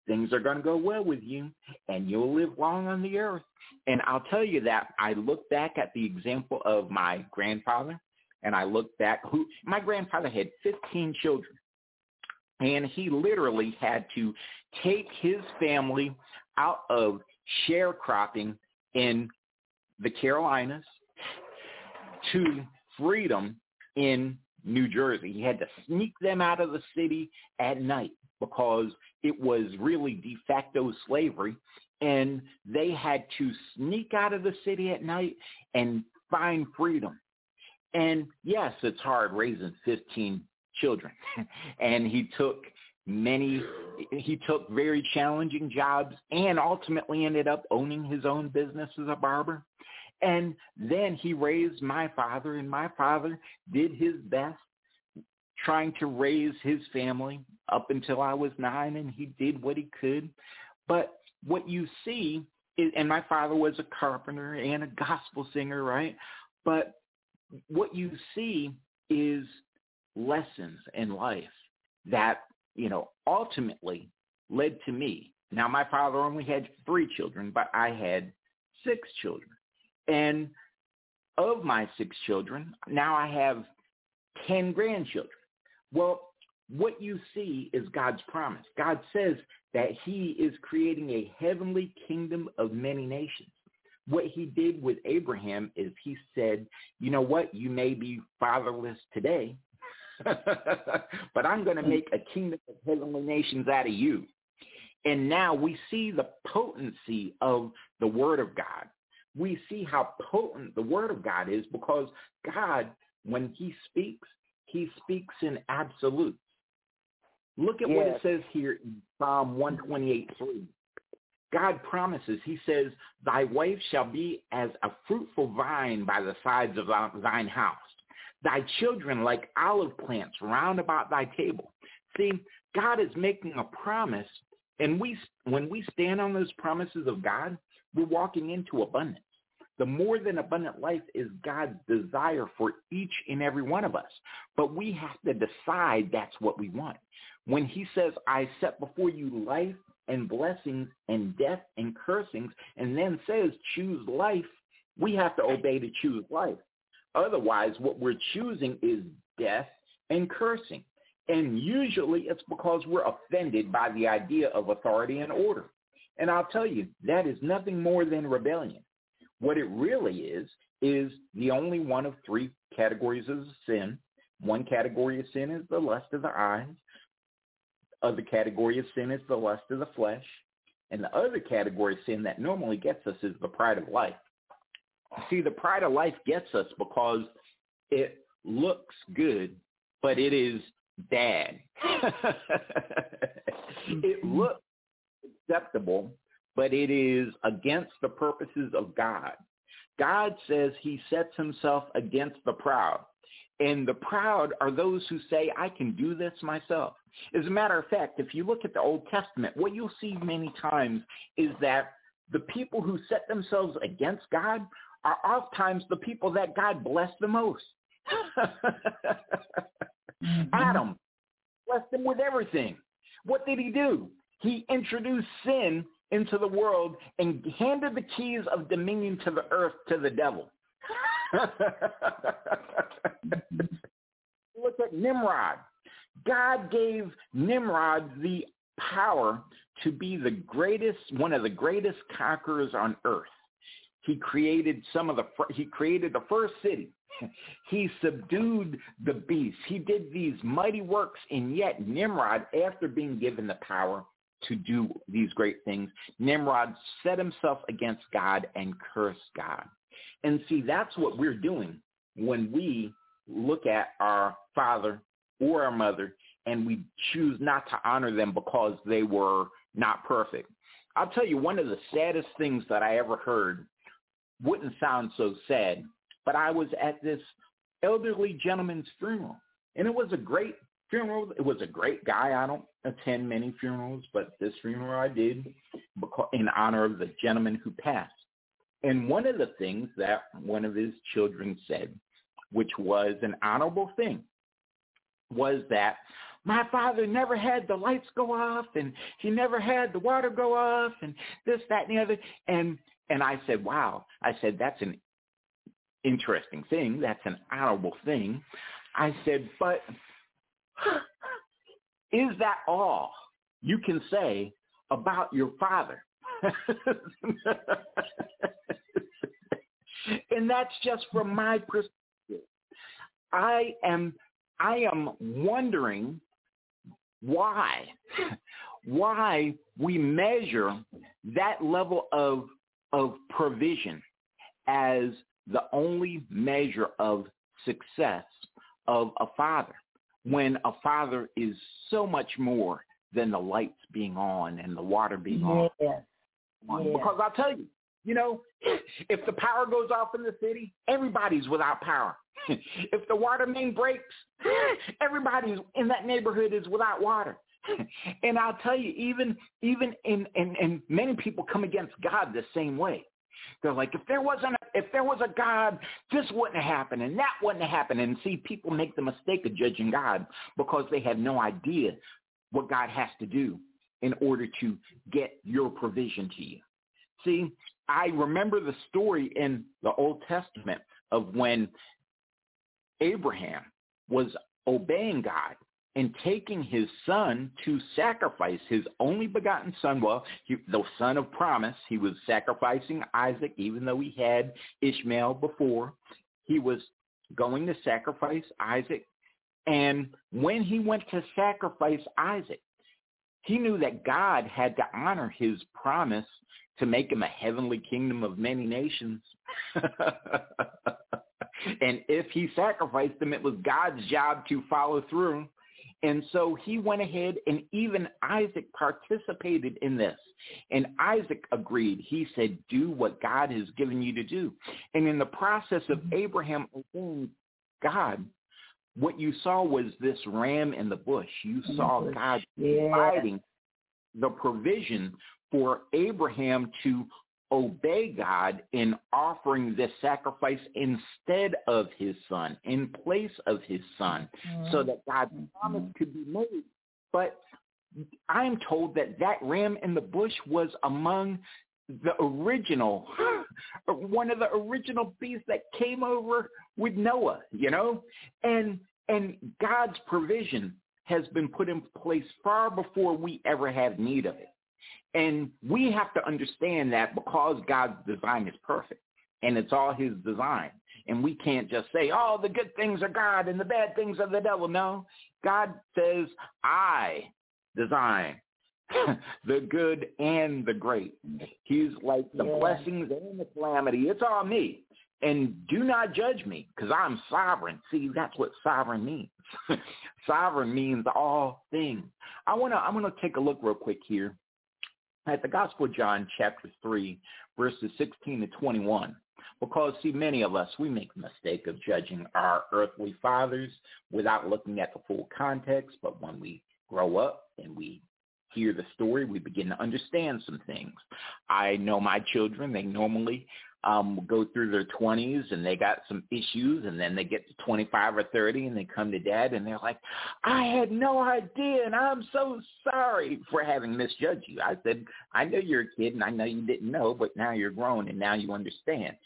things are going to go well with you, and you'll live long on the earth. And I'll tell you that I look back at the example of my grandfather, and I look back, who my grandfather had fifteen children, and he literally had to take his family out of sharecropping in the Carolinas to freedom in New Jersey. He had to sneak them out of the city at night because it was really de facto slavery, and they had to sneak out of the city at night and find freedom. And yes, it's hard raising fifteen children. And he took many, he took very challenging jobs and ultimately ended up owning his own business as a barber. And then he raised my father, and my father did his best trying to raise his family up until I was nine, and he did what he could. But what you see is, and my father was a carpenter and a gospel singer, right? But what you see is lessons in life that, you know, ultimately led to me. Now, my father only had three children, but I had six children. And of my six children, now I have ten grandchildren. Well, what you see is God's promise. God says that he is creating a heavenly kingdom of many nations. What he did with Abraham is he said, you know what, you may be fatherless today, but I'm going to make a kingdom of heavenly nations out of you. And now we see the potency of the word of God. We see how potent the word of God is, because God, when he speaks, he speaks in absolutes. Look at yes. what it says here in Psalm one twenty-eight three. God promises, he says, thy wife shall be as a fruitful vine by the sides of thine house, thy children like olive plants round about thy table. See, God is making a promise, and we when we stand on those promises of God, we're walking into abundance. The more than abundant life is God's desire for each and every one of us. But we have to decide that's what we want. When he says, I set before you life and blessings and death and cursings, and then says, choose life, we have to obey to choose life. Otherwise, what we're choosing is death and cursing. And usually it's because we're offended by the idea of authority and order. And I'll tell you, that is nothing more than rebellion. What it really is, is the only one of three categories of sin. One category of sin is the lust of the eyes. Other category of sin is the lust of the flesh. And the other category of sin that normally gets us is the pride of life. See, the pride of life gets us because it looks good, but it is bad. It looks acceptable, but it is against the purposes of God. God says he sets himself against the proud. And the proud are those who say, I can do this myself. As a matter of fact, if you look at the Old Testament, what you'll see many times is that the people who set themselves against God are oftentimes the people that God blessed the most. Mm-hmm. Adam blessed him with everything. What did he do? He introduced sin into the world and handed the keys of dominion to the earth to the devil. Look at Nimrod. God gave Nimrod the power to be the greatest, one of the greatest conquerors on earth. He created some of the, he created the first city. He subdued the beasts. He did these mighty works, and yet Nimrod, after being given the power to do these great things, Nimrod set himself against God and cursed God. And see, that's what we're doing when we look at our father or our mother and we choose not to honor them because they were not perfect. I'll tell you, one of the saddest things that I ever heard wouldn't sound so sad, but I was at this elderly gentleman's funeral, and it was a great funeral. It was a great guy. I don't attend many funerals, but this funeral I did in honor of the gentleman who passed. And one of the things that one of his children said, which was an honorable thing, was that my father never had the lights go off, and he never had the water go off, and this, that, and the other. And and I said, wow. I said, that's an interesting thing. That's an honorable thing. I said, but is that all you can say about your father? And that's just from my perspective. I am I am wondering why why we measure that level of of provision as the only measure of success of a father, when a father is so much more than the lights being on and the water being yes. on. Yes. Because I'll tell you, you know, if the power goes off in the city, everybody's without power. If the water main breaks, everybody in that neighborhood is without water. And I'll tell you, even even in, in, in many people come against God the same way. They're like, if there wasn't a, if there was a God, this wouldn't have happened and that wouldn't have happened. And see, people make the mistake of judging God because they have no idea what God has to do in order to get your provision to you. See, I remember the story in the Old Testament of when Abraham was obeying God and taking his son to sacrifice his only begotten son. Well, he, the son of promise. He was sacrificing Isaac, even though he had Ishmael before. He was going to sacrifice Isaac. And when he went to sacrifice Isaac, he knew that God had to honor his promise to make him a heavenly kingdom of many nations. And if he sacrificed him, it was God's job to follow through. And so he went ahead, and even Isaac participated in this. And Isaac agreed. He said, do what God has given you to do. And in the process of Abraham obeying God, what you saw was this ram in the bush. You saw God providing the provision for Abraham to obey God in offering this sacrifice instead of his son, in place of his son, mm-hmm. so that God's promise could be made. But I'm told that that ram in the bush was among the original, one of the original beasts that came over with Noah, you know, and and God's provision has been put in place far before we ever have need of it. And we have to understand that because God's design is perfect and it's all his design. And we can't just say, oh, the good things are God and the bad things are the devil. No, God says, I design the good and the great. He's like the yeah. blessings and the calamity. It's all me. And do not judge me because I'm sovereign. See, that's what sovereign means. Sovereign means all things. I want to I want to take a look real quick here at the Gospel of John, chapter three, verses sixteen to twenty-one. Because, see, many of us, we make the mistake of judging our earthly fathers without looking at the full context. But when we grow up and we hear the story, we begin to understand some things. I know my children, they normally um, go through their twenties and they got some issues, and then they get to twenty-five or thirty and they come to dad and they're like, I had no idea and I'm so sorry for having misjudged you. I said, I know you're a kid and I know you didn't know, but now you're grown and now you understand.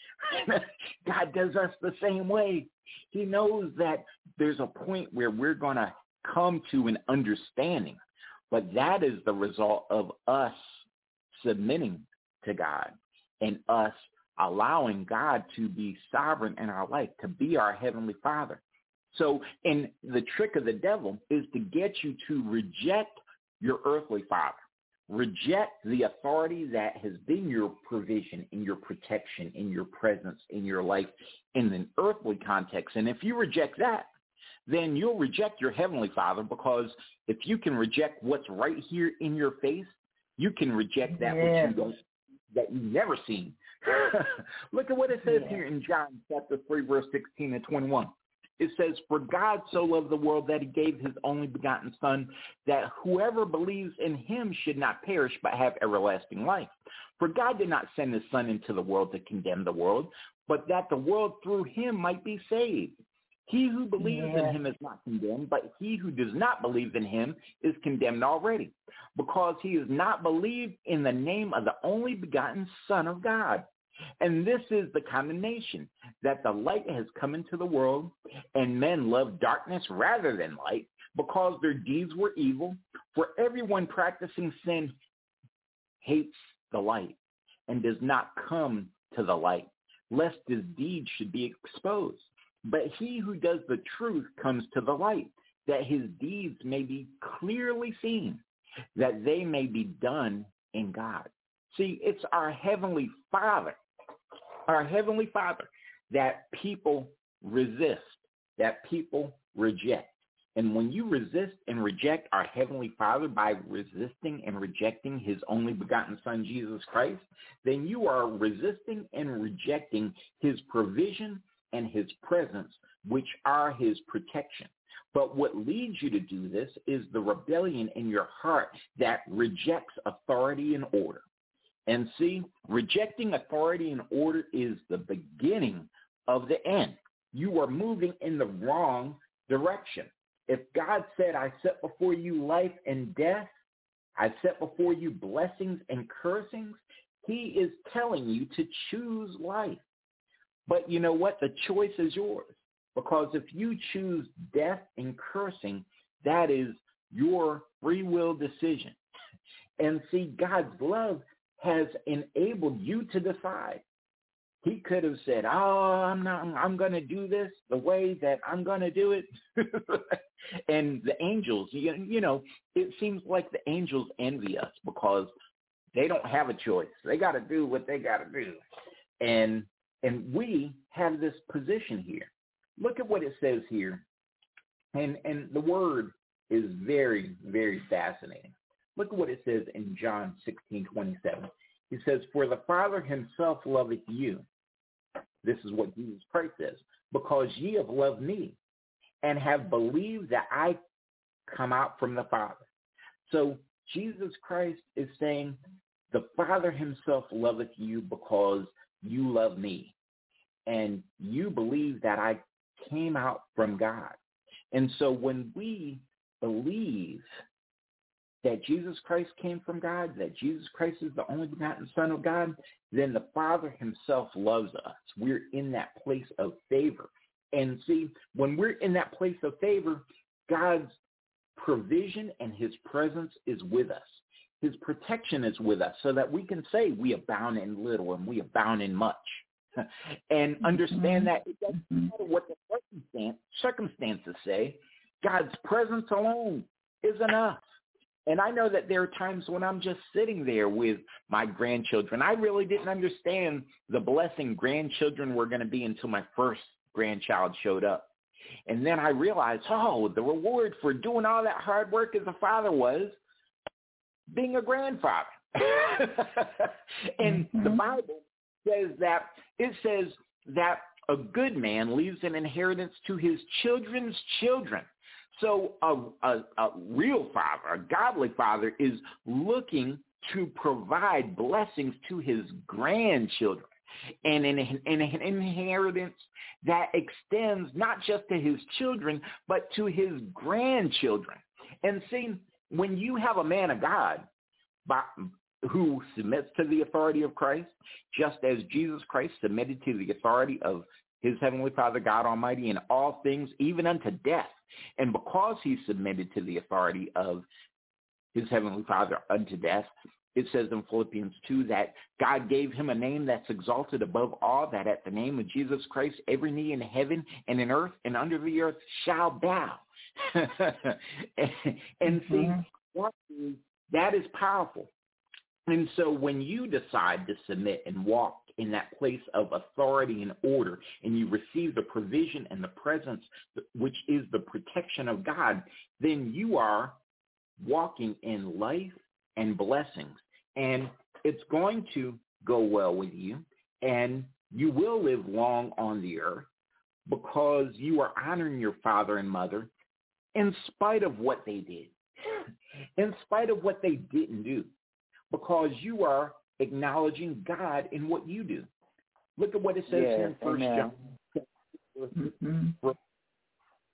God does us the same way. He knows that there's a point where we're going to come to an understanding. But that is the result of us submitting to God and us allowing God to be sovereign in our life, to be our heavenly Father. So, and the trick of the devil is to get you to reject your earthly father, reject the authority that has been your provision, in your protection, in your presence, in your life, in an earthly context. And if you reject that, then you'll reject your heavenly Father, because if you can reject what's right here in your face, you can reject that yeah. which you don't, that you've never seen. Look at what it says yeah. here in John chapter three, verse sixteen and twenty-one. It says, for God so loved the world that he gave his only begotten son, that whoever believes in him should not perish but have everlasting life. For God did not send his son into the world to condemn the world, but that the world through him might be saved. He who believes yeah. in him is not condemned, but he who does not believe in him is condemned already, because he has not believed in the name of the only begotten Son of God. And this is the condemnation, that the light has come into the world, and men love darkness rather than light, because their deeds were evil. For everyone practicing sin hates the light and does not come to the light, lest his deeds should be exposed. But he who does the truth comes to the light, that his deeds may be clearly seen, that they may be done in God. See, it's our Heavenly Father, our Heavenly Father, that people resist, that people reject. And when you resist and reject our Heavenly Father by resisting and rejecting his only begotten Son, Jesus Christ, then you are resisting and rejecting his provision and his presence, which are his protection. But what leads you to do this is the rebellion in your heart that rejects authority and order. And see, rejecting authority and order is the beginning of the end. You are moving in the wrong direction. If God said, I set before you life and death, I set before you blessings and cursings, he is telling you to choose life. But you know what? The choice is yours. Because if you choose death and cursing, that is your free will decision. And see, God's love has enabled you to decide. He could have said, oh, I'm not, I'm going to do this the way that I'm going to do it. And the angels, you, you know, it seems like the angels envy us because they don't have a choice. They got to do what they got to do. And and we have this position here. Look at what it says here. And and the word is very, very fascinating. Look at what it says in John sixteen twenty-seven. It says, for the Father himself loveth you. This is what Jesus Christ says. Because ye have loved me and have believed that I come out from the Father. So Jesus Christ is saying, the Father himself loveth you because you love me. And you believe that I came out from God. And so when we believe that Jesus Christ came from God, that Jesus Christ is the only begotten Son of God, then the Father himself loves us. We're in that place of favor. And see, when we're in that place of favor, God's provision and his presence is with us. His protection is with us so that we can say we abound in little and we abound in much. And understand that it doesn't matter what the circumstance, circumstances say, God's presence alone is enough. And I know that there are times when I'm just sitting there with my grandchildren. I really didn't understand the blessing grandchildren were going to be until my first grandchild showed up. And then I realized, oh, the reward for doing all that hard work as a father was being a grandfather. And mm-hmm. the Bible says that it says that a good man leaves an inheritance to his children's children. So a, a, a real father, a godly father, is looking to provide blessings to his grandchildren and an, an, an inheritance that extends not just to his children, but to his grandchildren. And see, when you have a man of God by, who submits to the authority of Christ, just as Jesus Christ submitted to the authority of his heavenly Father, God Almighty, in all things, even unto death. And because he submitted to the authority of his heavenly Father unto death, it says in Philippians two that God gave him a name that's exalted above all, that at the name of Jesus Christ, every knee in heaven and in earth and under the earth shall bow. and and mm-hmm. see, that is powerful. And so when you decide to submit and walk in that place of authority and order, and you receive the provision and the presence, which is the protection of God, then you are walking in life and blessings. And it's going to go well with you, and you will live long on the earth because you are honoring your father and mother in spite of what they did, in spite of what they didn't do, because you are acknowledging God in what you do. Look at what it says yes, Mm-hmm. here in First John.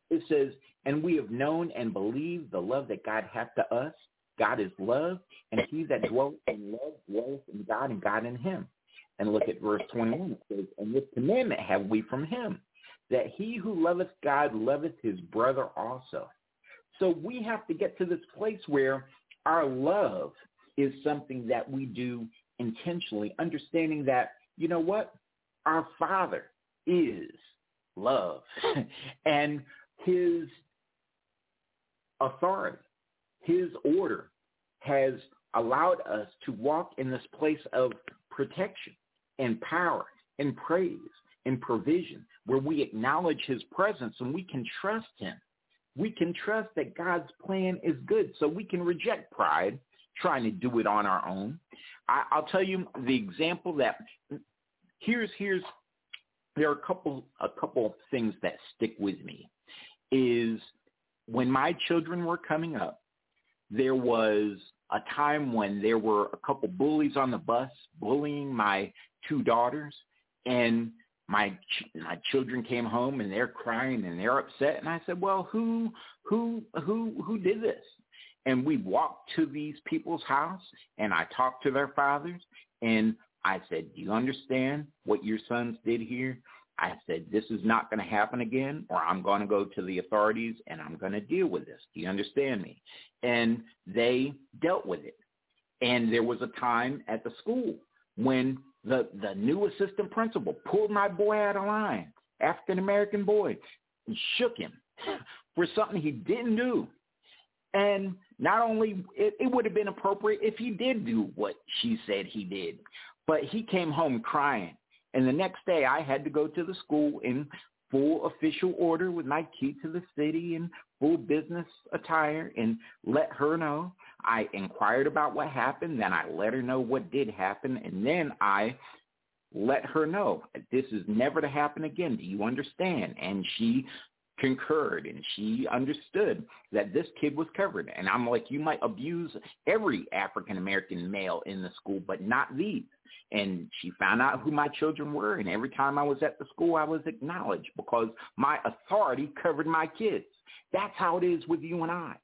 It says, and we have known and believed the love that God hath to us. God is love, and he that dwelleth in love dwelleth in God, and God in him. And look at verse twenty-one. It says, and this commandment have we from him, that he who loveth God loveth his brother also. So we have to get to this place where our love is something that we do intentionally, understanding that, you know what, our Father is love, and his authority, his order has allowed us to walk in this place of protection and power and praise and provision, where we acknowledge his presence and we can trust him. We can trust that God's plan is good, so we can reject pride, trying to do it on our own. I, I'll tell you the example that here's here's there are a couple a couple things that stick with me. Is when my children were coming up, there was a time when there were a couple bullies on the bus bullying my two daughters, and my ch- my children came home and they're crying and they're upset, and I said, well, who who who who did this? And we walked to these people's house, and I talked to their fathers, and I said, do you understand what your sons did here? I said, this is not going to happen again, or I'm going to go to the authorities and I'm going to deal with this. Do you understand me? And they dealt with it. And there was a time at the school when the, the new assistant principal pulled my boy out of line, African-American boy, and shook him for something he didn't do. And not only, it, it would have been appropriate if he did do what she said he did, but he came home crying. And the next day I had to go to the school in full official order with my key to the city and full business attire and let her know. I inquired about what happened. Then I let her know what did happen. And then I let her know this is never to happen again. Do you understand? And she concurred, and she understood that this kid was covered. And I'm like, you might abuse every African-American male in the school, but not these. And she found out who my children were, and every time I was at the school, I was acknowledged because my authority covered my kids. That's how it is with you and I.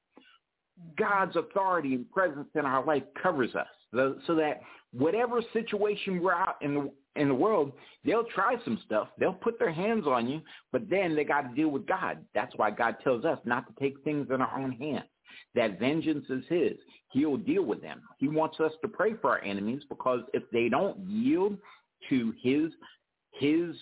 God's authority and presence in our life covers us, so that whatever situation we're out in the in the world, they'll try some stuff. They'll put their hands on you, but then they got to deal with God. That's why God tells us not to take things in our own hands, that vengeance is his. He'll deal with them. He wants us to pray for our enemies, because if they don't yield to his his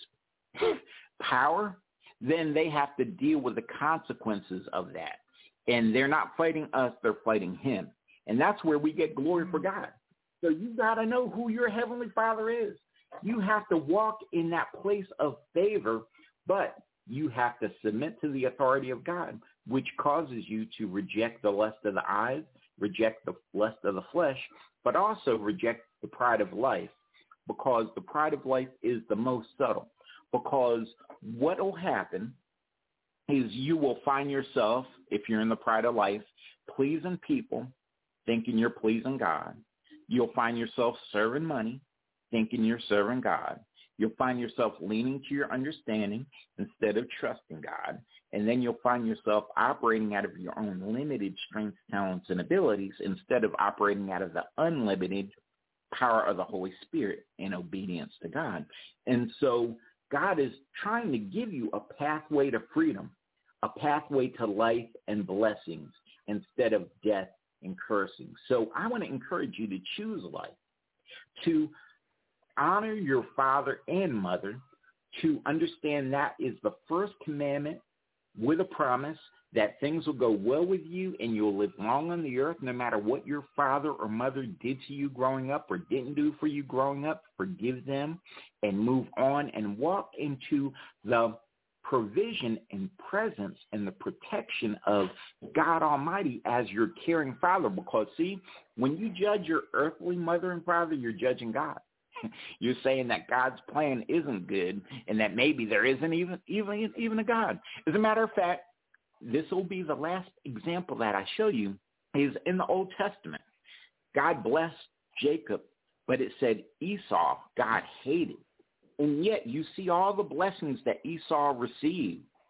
power, then they have to deal with the consequences of that. And they're not fighting us, they're fighting him. And that's where we get glory for God. So you got to know who your heavenly Father is. You have to walk in that place of favor, but you have to submit to the authority of God, which causes you to reject the lust of the eyes, reject the lust of the flesh, but also reject the pride of life, because the pride of life is the most subtle. Because what will happen is you will find yourself, if you're in the pride of life, pleasing people, thinking you're pleasing God. You'll find yourself serving money, thinking you're serving God. You'll find yourself leaning to your understanding instead of trusting God. And then you'll find yourself operating out of your own limited strengths, talents, and abilities instead of operating out of the unlimited power of the Holy Spirit in obedience to God. And so God is trying to give you a pathway to freedom, a pathway to life and blessings instead of death and cursing. So I want to encourage you to choose life, to honor your father and mother, to understand that is the first commandment with a promise that things will go well with you and you'll live long on the earth no matter what your father or mother did to you growing up or didn't do for you growing up. Forgive them and move on and walk into the provision and presence and the protection of God Almighty as your caring father. Because, see, when you judge your earthly mother and father, you're judging God. You're saying that God's plan isn't good and that maybe there isn't even, even, even a God. As a matter of fact, this will be the last example that I show you is in the Old Testament. God blessed Jacob, but it said Esau, God hated. And yet you see all the blessings that Esau received.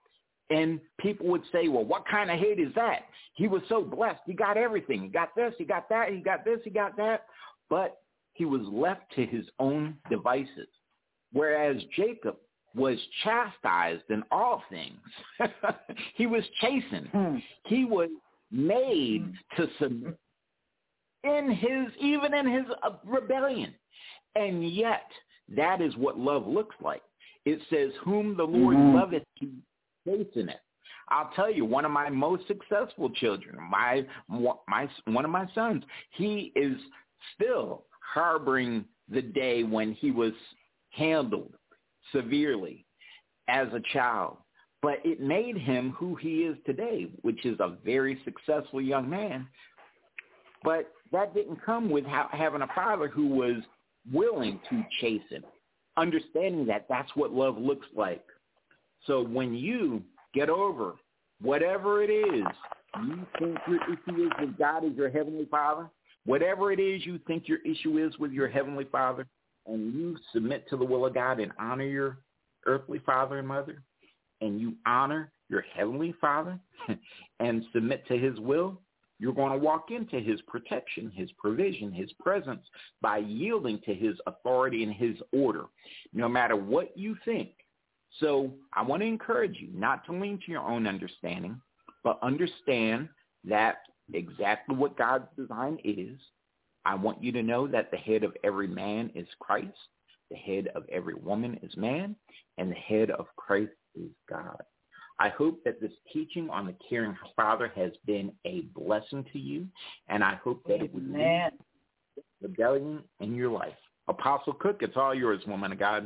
And people would say, well, what kind of hate is that? He was so blessed. He got everything. He got this, he got that, he got this, he got that. But he was left to his own devices. Whereas Jacob was chastised in all things. He was chastened. Hmm. He was made to submit in his, even in his uh, rebellion. And yet, that is what love looks like. It says, whom the Lord mm-hmm. loveth, he chasteneth. I'll tell you, one of my most successful children, my my one of my sons, he is still harboring the day when he was handled severely as a child. But it made him who he is today, which is a very successful young man. But that didn't come with ha- having a father who was willing to chasten, understanding that that's what love looks like. So when you get over whatever it is you think your issue is with God as your Heavenly Father, whatever it is you think your issue is with your Heavenly Father, and you submit to the will of God and honor your earthly father and mother, and you honor your Heavenly Father and submit to his will, you're going to walk into his protection, his provision, his presence by yielding to his authority and his order, no matter what you think. So I want to encourage you not to lean to your own understanding, but understand that exactly what God's design is. I want you to know that the head of every man is Christ, the head of every woman is man, and the head of Christ is God. I hope that this teaching on the caring father has been a blessing to you, and I hope that it would lead to rebellion in your life. Apostle Cook, it's all yours, woman of God.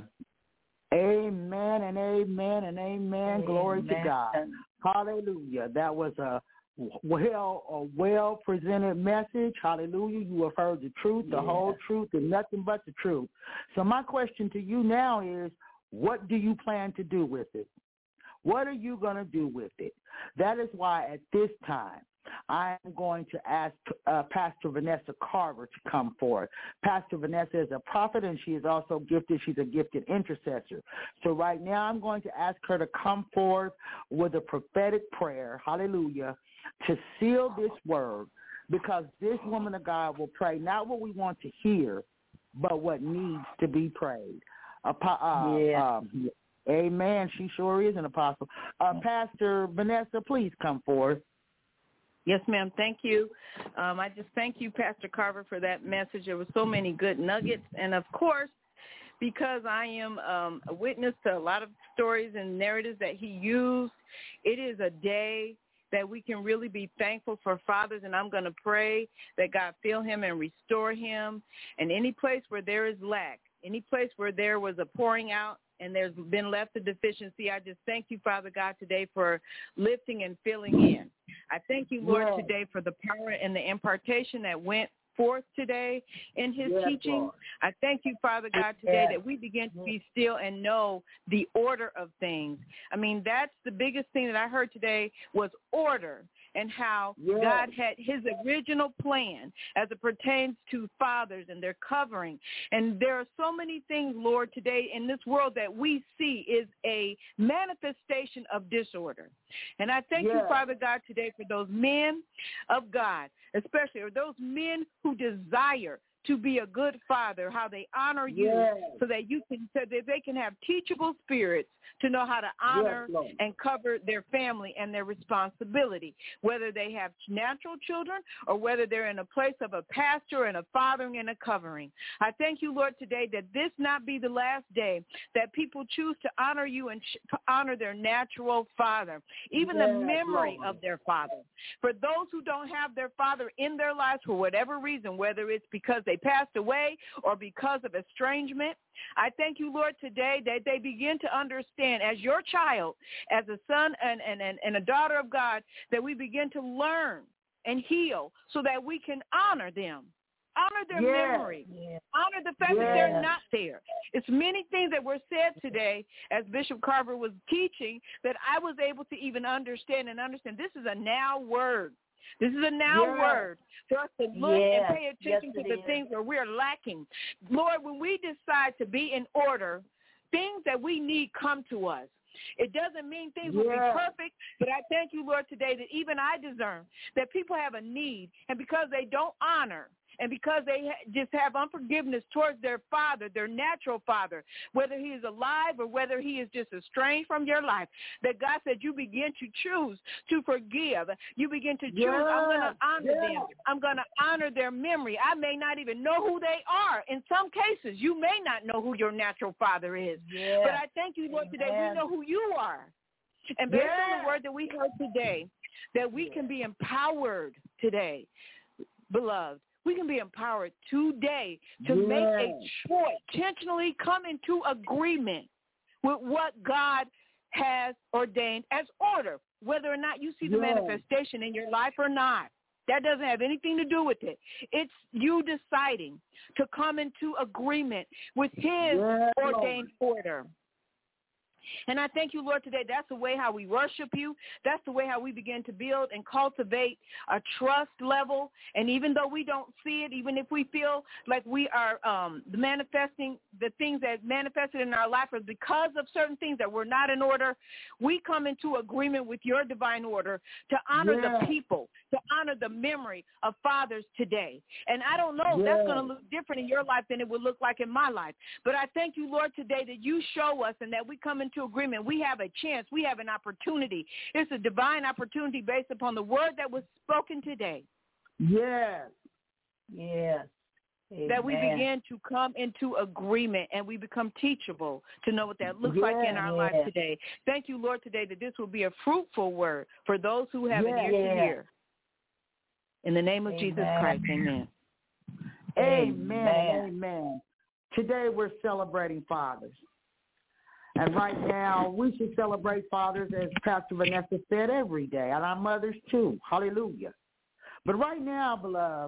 Amen and amen and amen. amen. Glory to God. Hallelujah. That was a well a well presented message. Hallelujah. You have heard the truth, the yeah. whole truth, and nothing but the truth. So my question to you now is, what do you plan to do with it? What are you going to do with it? That is why at this time I am going to ask uh, Pastor Vanessa Carver to come forward. Pastor Vanessa is a prophet, and she is also gifted. She's a gifted intercessor. So right now I'm going to ask her to come forward with a prophetic prayer, hallelujah, to seal this word, because this woman of God will pray not what we want to hear, but what needs to be prayed. Uh, uh, yeah. Um, Amen. She sure is an apostle. Uh, Pastor Vanessa, please come forth. Yes, ma'am. Thank you. Um, I just thank you, Pastor Carver, for that message. There were so many good nuggets. And, of course, because I am um, a witness to a lot of stories and narratives that he used, it is a day that we can really be thankful for fathers, and I'm going to pray that God fill him and restore him. And any place where there is lack, any place where there was a pouring out, and there's been left a deficiency, I just thank you, Father God, today for lifting and filling in. I thank you, Lord, yes. today for the power and the impartation that went forth today in his yes, teaching. Lord. I thank you, Father God, today yes. that we begin to be still and know the order of things. I mean, that's the biggest thing that I heard today was order, and how yes. God had his original plan as it pertains to fathers and their covering. And there are so many things, Lord, today in this world that we see is a manifestation of disorder. And I thank yes. you, Father God, today for those men of God, especially, or those men who desire to be a good father, how they honor you yes. so that you can, so that they can have teachable spirits to know how to honor yes, and cover their family and their responsibility, whether they have natural children or whether they're in a place of a pastor and a fathering and a covering. I thank you, Lord, today that this not be the last day that people choose to honor you and ch- honor their natural father, even yes, the memory Lord. of their father. For those who don't have their father in their lives for whatever reason, whether it's because they passed away or because of estrangement, I thank you, Lord, today that they begin to understand as your child, as a son and, and, and, and a daughter of God, that we begin to learn and heal so that we can honor them. Honor their yes. memory. Yes. Honor the fact yes. that they're not there. It's many things that were said today as Bishop Carver was teaching that I was able to even understand and understand. This is a now word. This is a now yes. word for us to look yes. and pay attention yes, to the is. things where we're lacking. Lord, when we decide to be in order, things that we need come to us. It doesn't mean things yeah. will be perfect, but I thank you, Lord, today that even I discern that people have a need, and because they don't honor, and because they ha- just have unforgiveness towards their father, their natural father, whether he is alive or whether he is just estranged from your life, that God said you begin to choose to forgive. You begin to choose, yeah. I'm going to honor yeah. them. I'm going to honor their memory. I may not even know who they are. In some cases, you may not know who your natural father is. Yeah. But I thank you, Lord, today we know who you are. And based yeah. on the word that we heard today, that we can be empowered today, beloved. We can be empowered today to yeah. make a choice, intentionally come into agreement with what God has ordained as order, whether or not you see the yeah. manifestation in your life or not. That doesn't have anything to do with it. It's you deciding to come into agreement with his yeah. ordained order. And I thank you, Lord, today. That's the way how we worship you. That's the way how we begin to build and cultivate a trust level. And even though we don't see it, even if we feel like we are um, manifesting the things that manifested in our life are because of certain things that were not in order, we come into agreement with your divine order to honor yeah. the people, to honor the memory of fathers today. And I don't know if yeah. that's going to look different in your life than it would look like in my life. But I thank you, Lord, today that you show us and that we come into agreement. We have a chance. We have an opportunity. It's a divine opportunity based upon the word that was spoken today. Yes. Yes. Amen. That we begin to come into agreement and we become teachable to know what that looks yeah, like in our yeah. life today. Thank you, Lord, today that this will be a fruitful word for those who have yeah, an ear yeah. to hear. In the name of amen. Jesus Christ, amen. Amen. Amen. Amen. Today we're celebrating fathers. And right now, we should celebrate fathers, as Pastor Vanessa said, every day, and our mothers too. Hallelujah. But right now, beloved,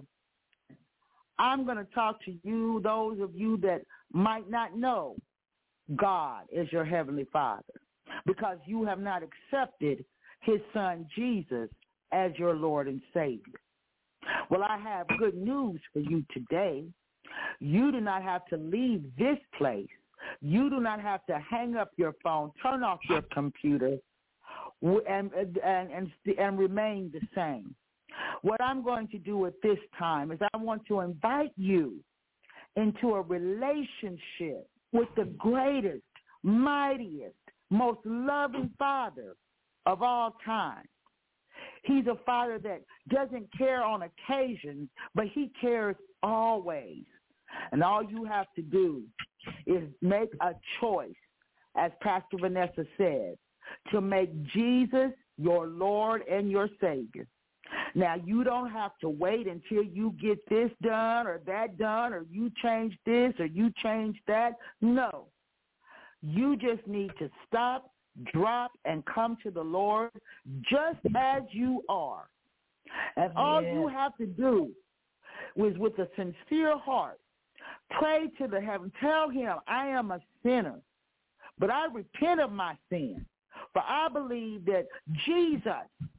I'm going to talk to you, those of you that might not know God is your heavenly Father, because you have not accepted his son Jesus as your Lord and Savior. Well, I have good news for you today. You do not have to leave this place. You do not have to hang up your phone, turn off your computer, and, and, and, and remain the same. What I'm going to do at this time is I want to invite you into a relationship with the greatest, mightiest, most loving Father of all time. He's a Father that doesn't care on occasions, but he cares always. And all you have to do is make a choice, as Pastor Vanessa said, to make Jesus your Lord and your Savior. Now, you don't have to wait until you get this done or that done or you change this or you change that. No. You just need to stop, drop, and come to the Lord just as you are. And all yeah. you have to do is, with a sincere heart, pray to the heaven. Tell him, I am a sinner, but I repent of my sin. For I believe that Jesus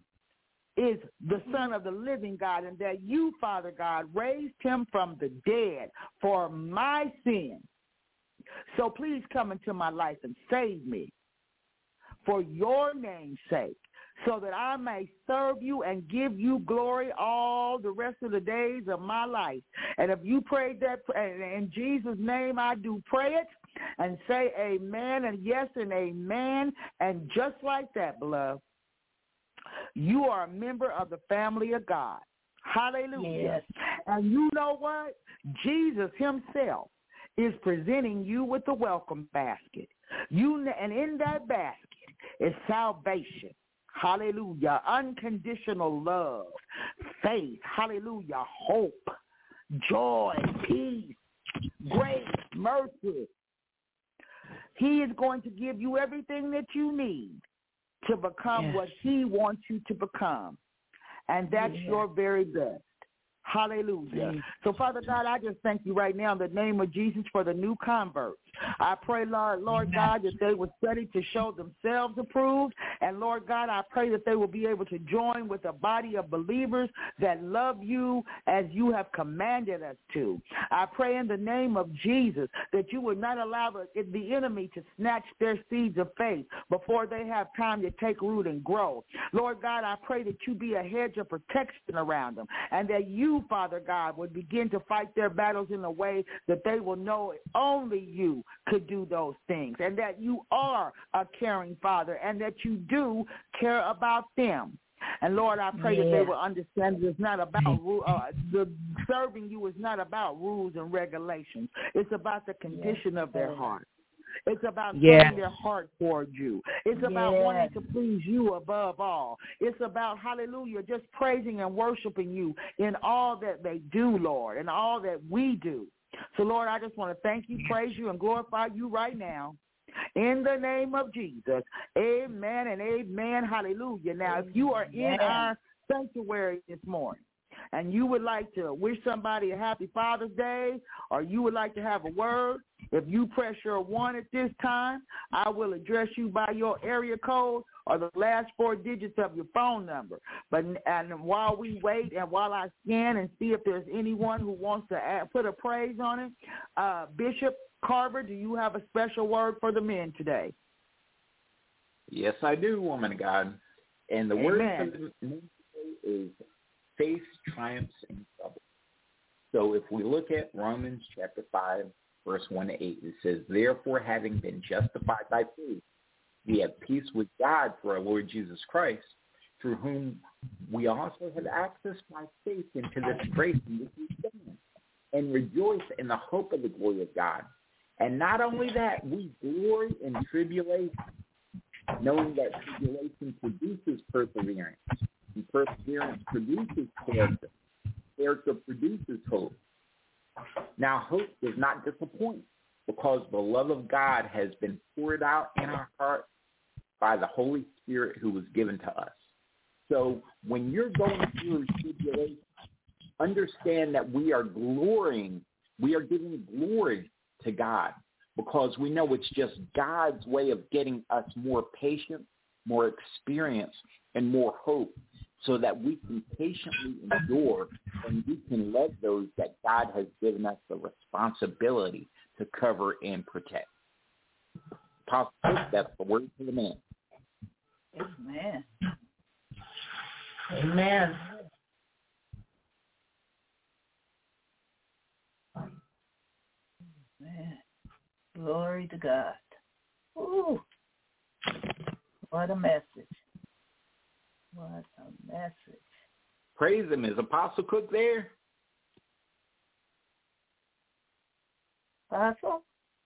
is the Son of the living God, and that you, Father God, raised him from the dead for my sin. So please come into my life and save me for your name's sake, so that I may serve you and give you glory all the rest of the days of my life. And if you prayed that in Jesus' name, I do pray it and say amen and yes and amen. And just like that, beloved, you are a member of the family of God. Hallelujah. Yes. And you know what? Jesus himself is presenting you with the welcome basket. You and in that basket is salvation. Hallelujah. Unconditional love, faith, hallelujah, hope, joy, peace, grace, mercy. He is going to give you everything that you need to become yes. what he wants you to become. And that's yes. your very best. Hallelujah. Yes. So, Father God, I just thank you right now in the name of Jesus for the new converts. I pray, Lord, Lord God, that they were study to show themselves approved. And, Lord God, I pray that they will be able to join with a body of believers that love you as you have commanded us to. I pray in the name of Jesus that you would not allow the, the enemy to snatch their seeds of faith before they have time to take root and grow. Lord God, I pray that you be a hedge of protection around them, and that you, Father God, would begin to fight their battles in a way that they will know only you could do those things, and that you are a caring Father, and that you do care about them. And Lord, I pray yeah. that they will understand it's not about uh, the serving you is not about rules and regulations. It's about the condition yes. of their heart. It's about yes. turning their heart towards you. It's about yes. wanting to please you above all. It's about, hallelujah, just praising and worshiping you in all that they do, Lord, and all that we do. So, Lord, I just want to thank you, praise you, and glorify you right now. In the name of Jesus, amen and amen, hallelujah. Now, if you are in our sanctuary this morning and you would like to wish somebody a happy Father's Day, or you would like to have a word, if you press your one at this time, I will address you by your area code or the last four digits of your phone number. But and while we wait and while I scan and see if there's anyone who wants to add, put a praise on it, uh, Bishop Carver, do you have a special word for the men today? Yes, I do, woman of God. And the Amen. word for the men today is faith triumphs in trouble. So if we look at Romans chapter five, verse one to eight, it says, therefore, having been justified by faith, we have peace with God through our Lord Jesus Christ, through whom we also have access by faith into this grace in which we stand, and rejoice in the hope of the glory of God. And not only that, we glory in tribulation, knowing that tribulation produces perseverance, and perseverance produces character. Character produces hope. Now, hope does not disappoint, because the love of God has been poured out in our hearts by the Holy Spirit who was given to us. So when you're going through tribulation, understand that we are glorying, we are giving glory to God, because we know it's just God's way of getting us more patience, more experience, and more hope, so that we can patiently endure and we can love those that God has given us the responsibility to cover and protect. Apostle, that's the word for the man. Amen. Amen. Amen. Glory to God. Ooh, what a message. What a message. Praise him. Is Apostle Cook there? Apostle?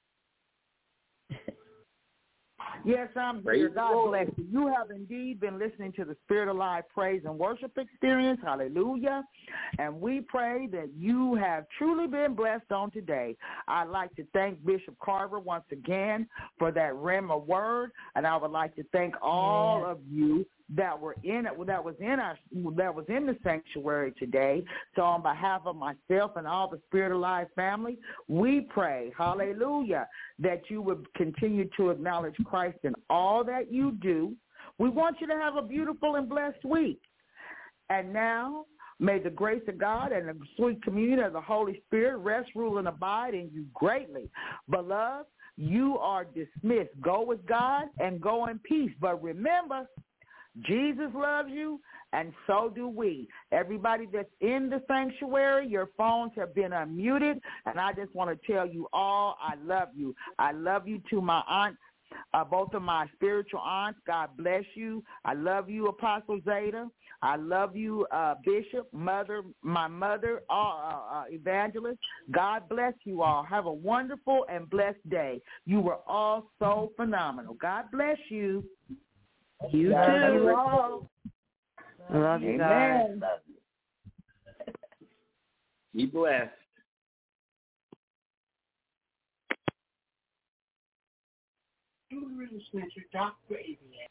Yes, I'm here. God bless you. You have indeed been listening to the Spirit Alive Praise and Worship Experience. Hallelujah. And we pray that you have truly been blessed on today. I'd like to thank Bishop Carver once again for that rhema word, and I would like to thank all yeah. of you that were in it, that was in our, that was in the sanctuary today. So on behalf of myself and all the Spirit Alive family, we pray, hallelujah, that you would continue to acknowledge Christ in all that you do. We want you to have a beautiful and blessed week. And now, may the grace of God and the sweet communion of the Holy Spirit rest, rule, and abide in you greatly. Beloved, you are dismissed. Go with God and go in peace. But remember, Jesus loves you, and so do we. Everybody that's in the sanctuary, your phones have been unmuted, and I just want to tell you all I love you. I love you to my aunts, uh, both of my spiritual aunts. God bless you. I love you, Apostle Zeta. I love you, uh, Bishop, mother, my mother, uh, uh, evangelist. God bless you all. Have a wonderful and blessed day. You were all so phenomenal. God bless you. You love too. You all. Love you guys. Be blessed. You really snatch your doctor, Amen.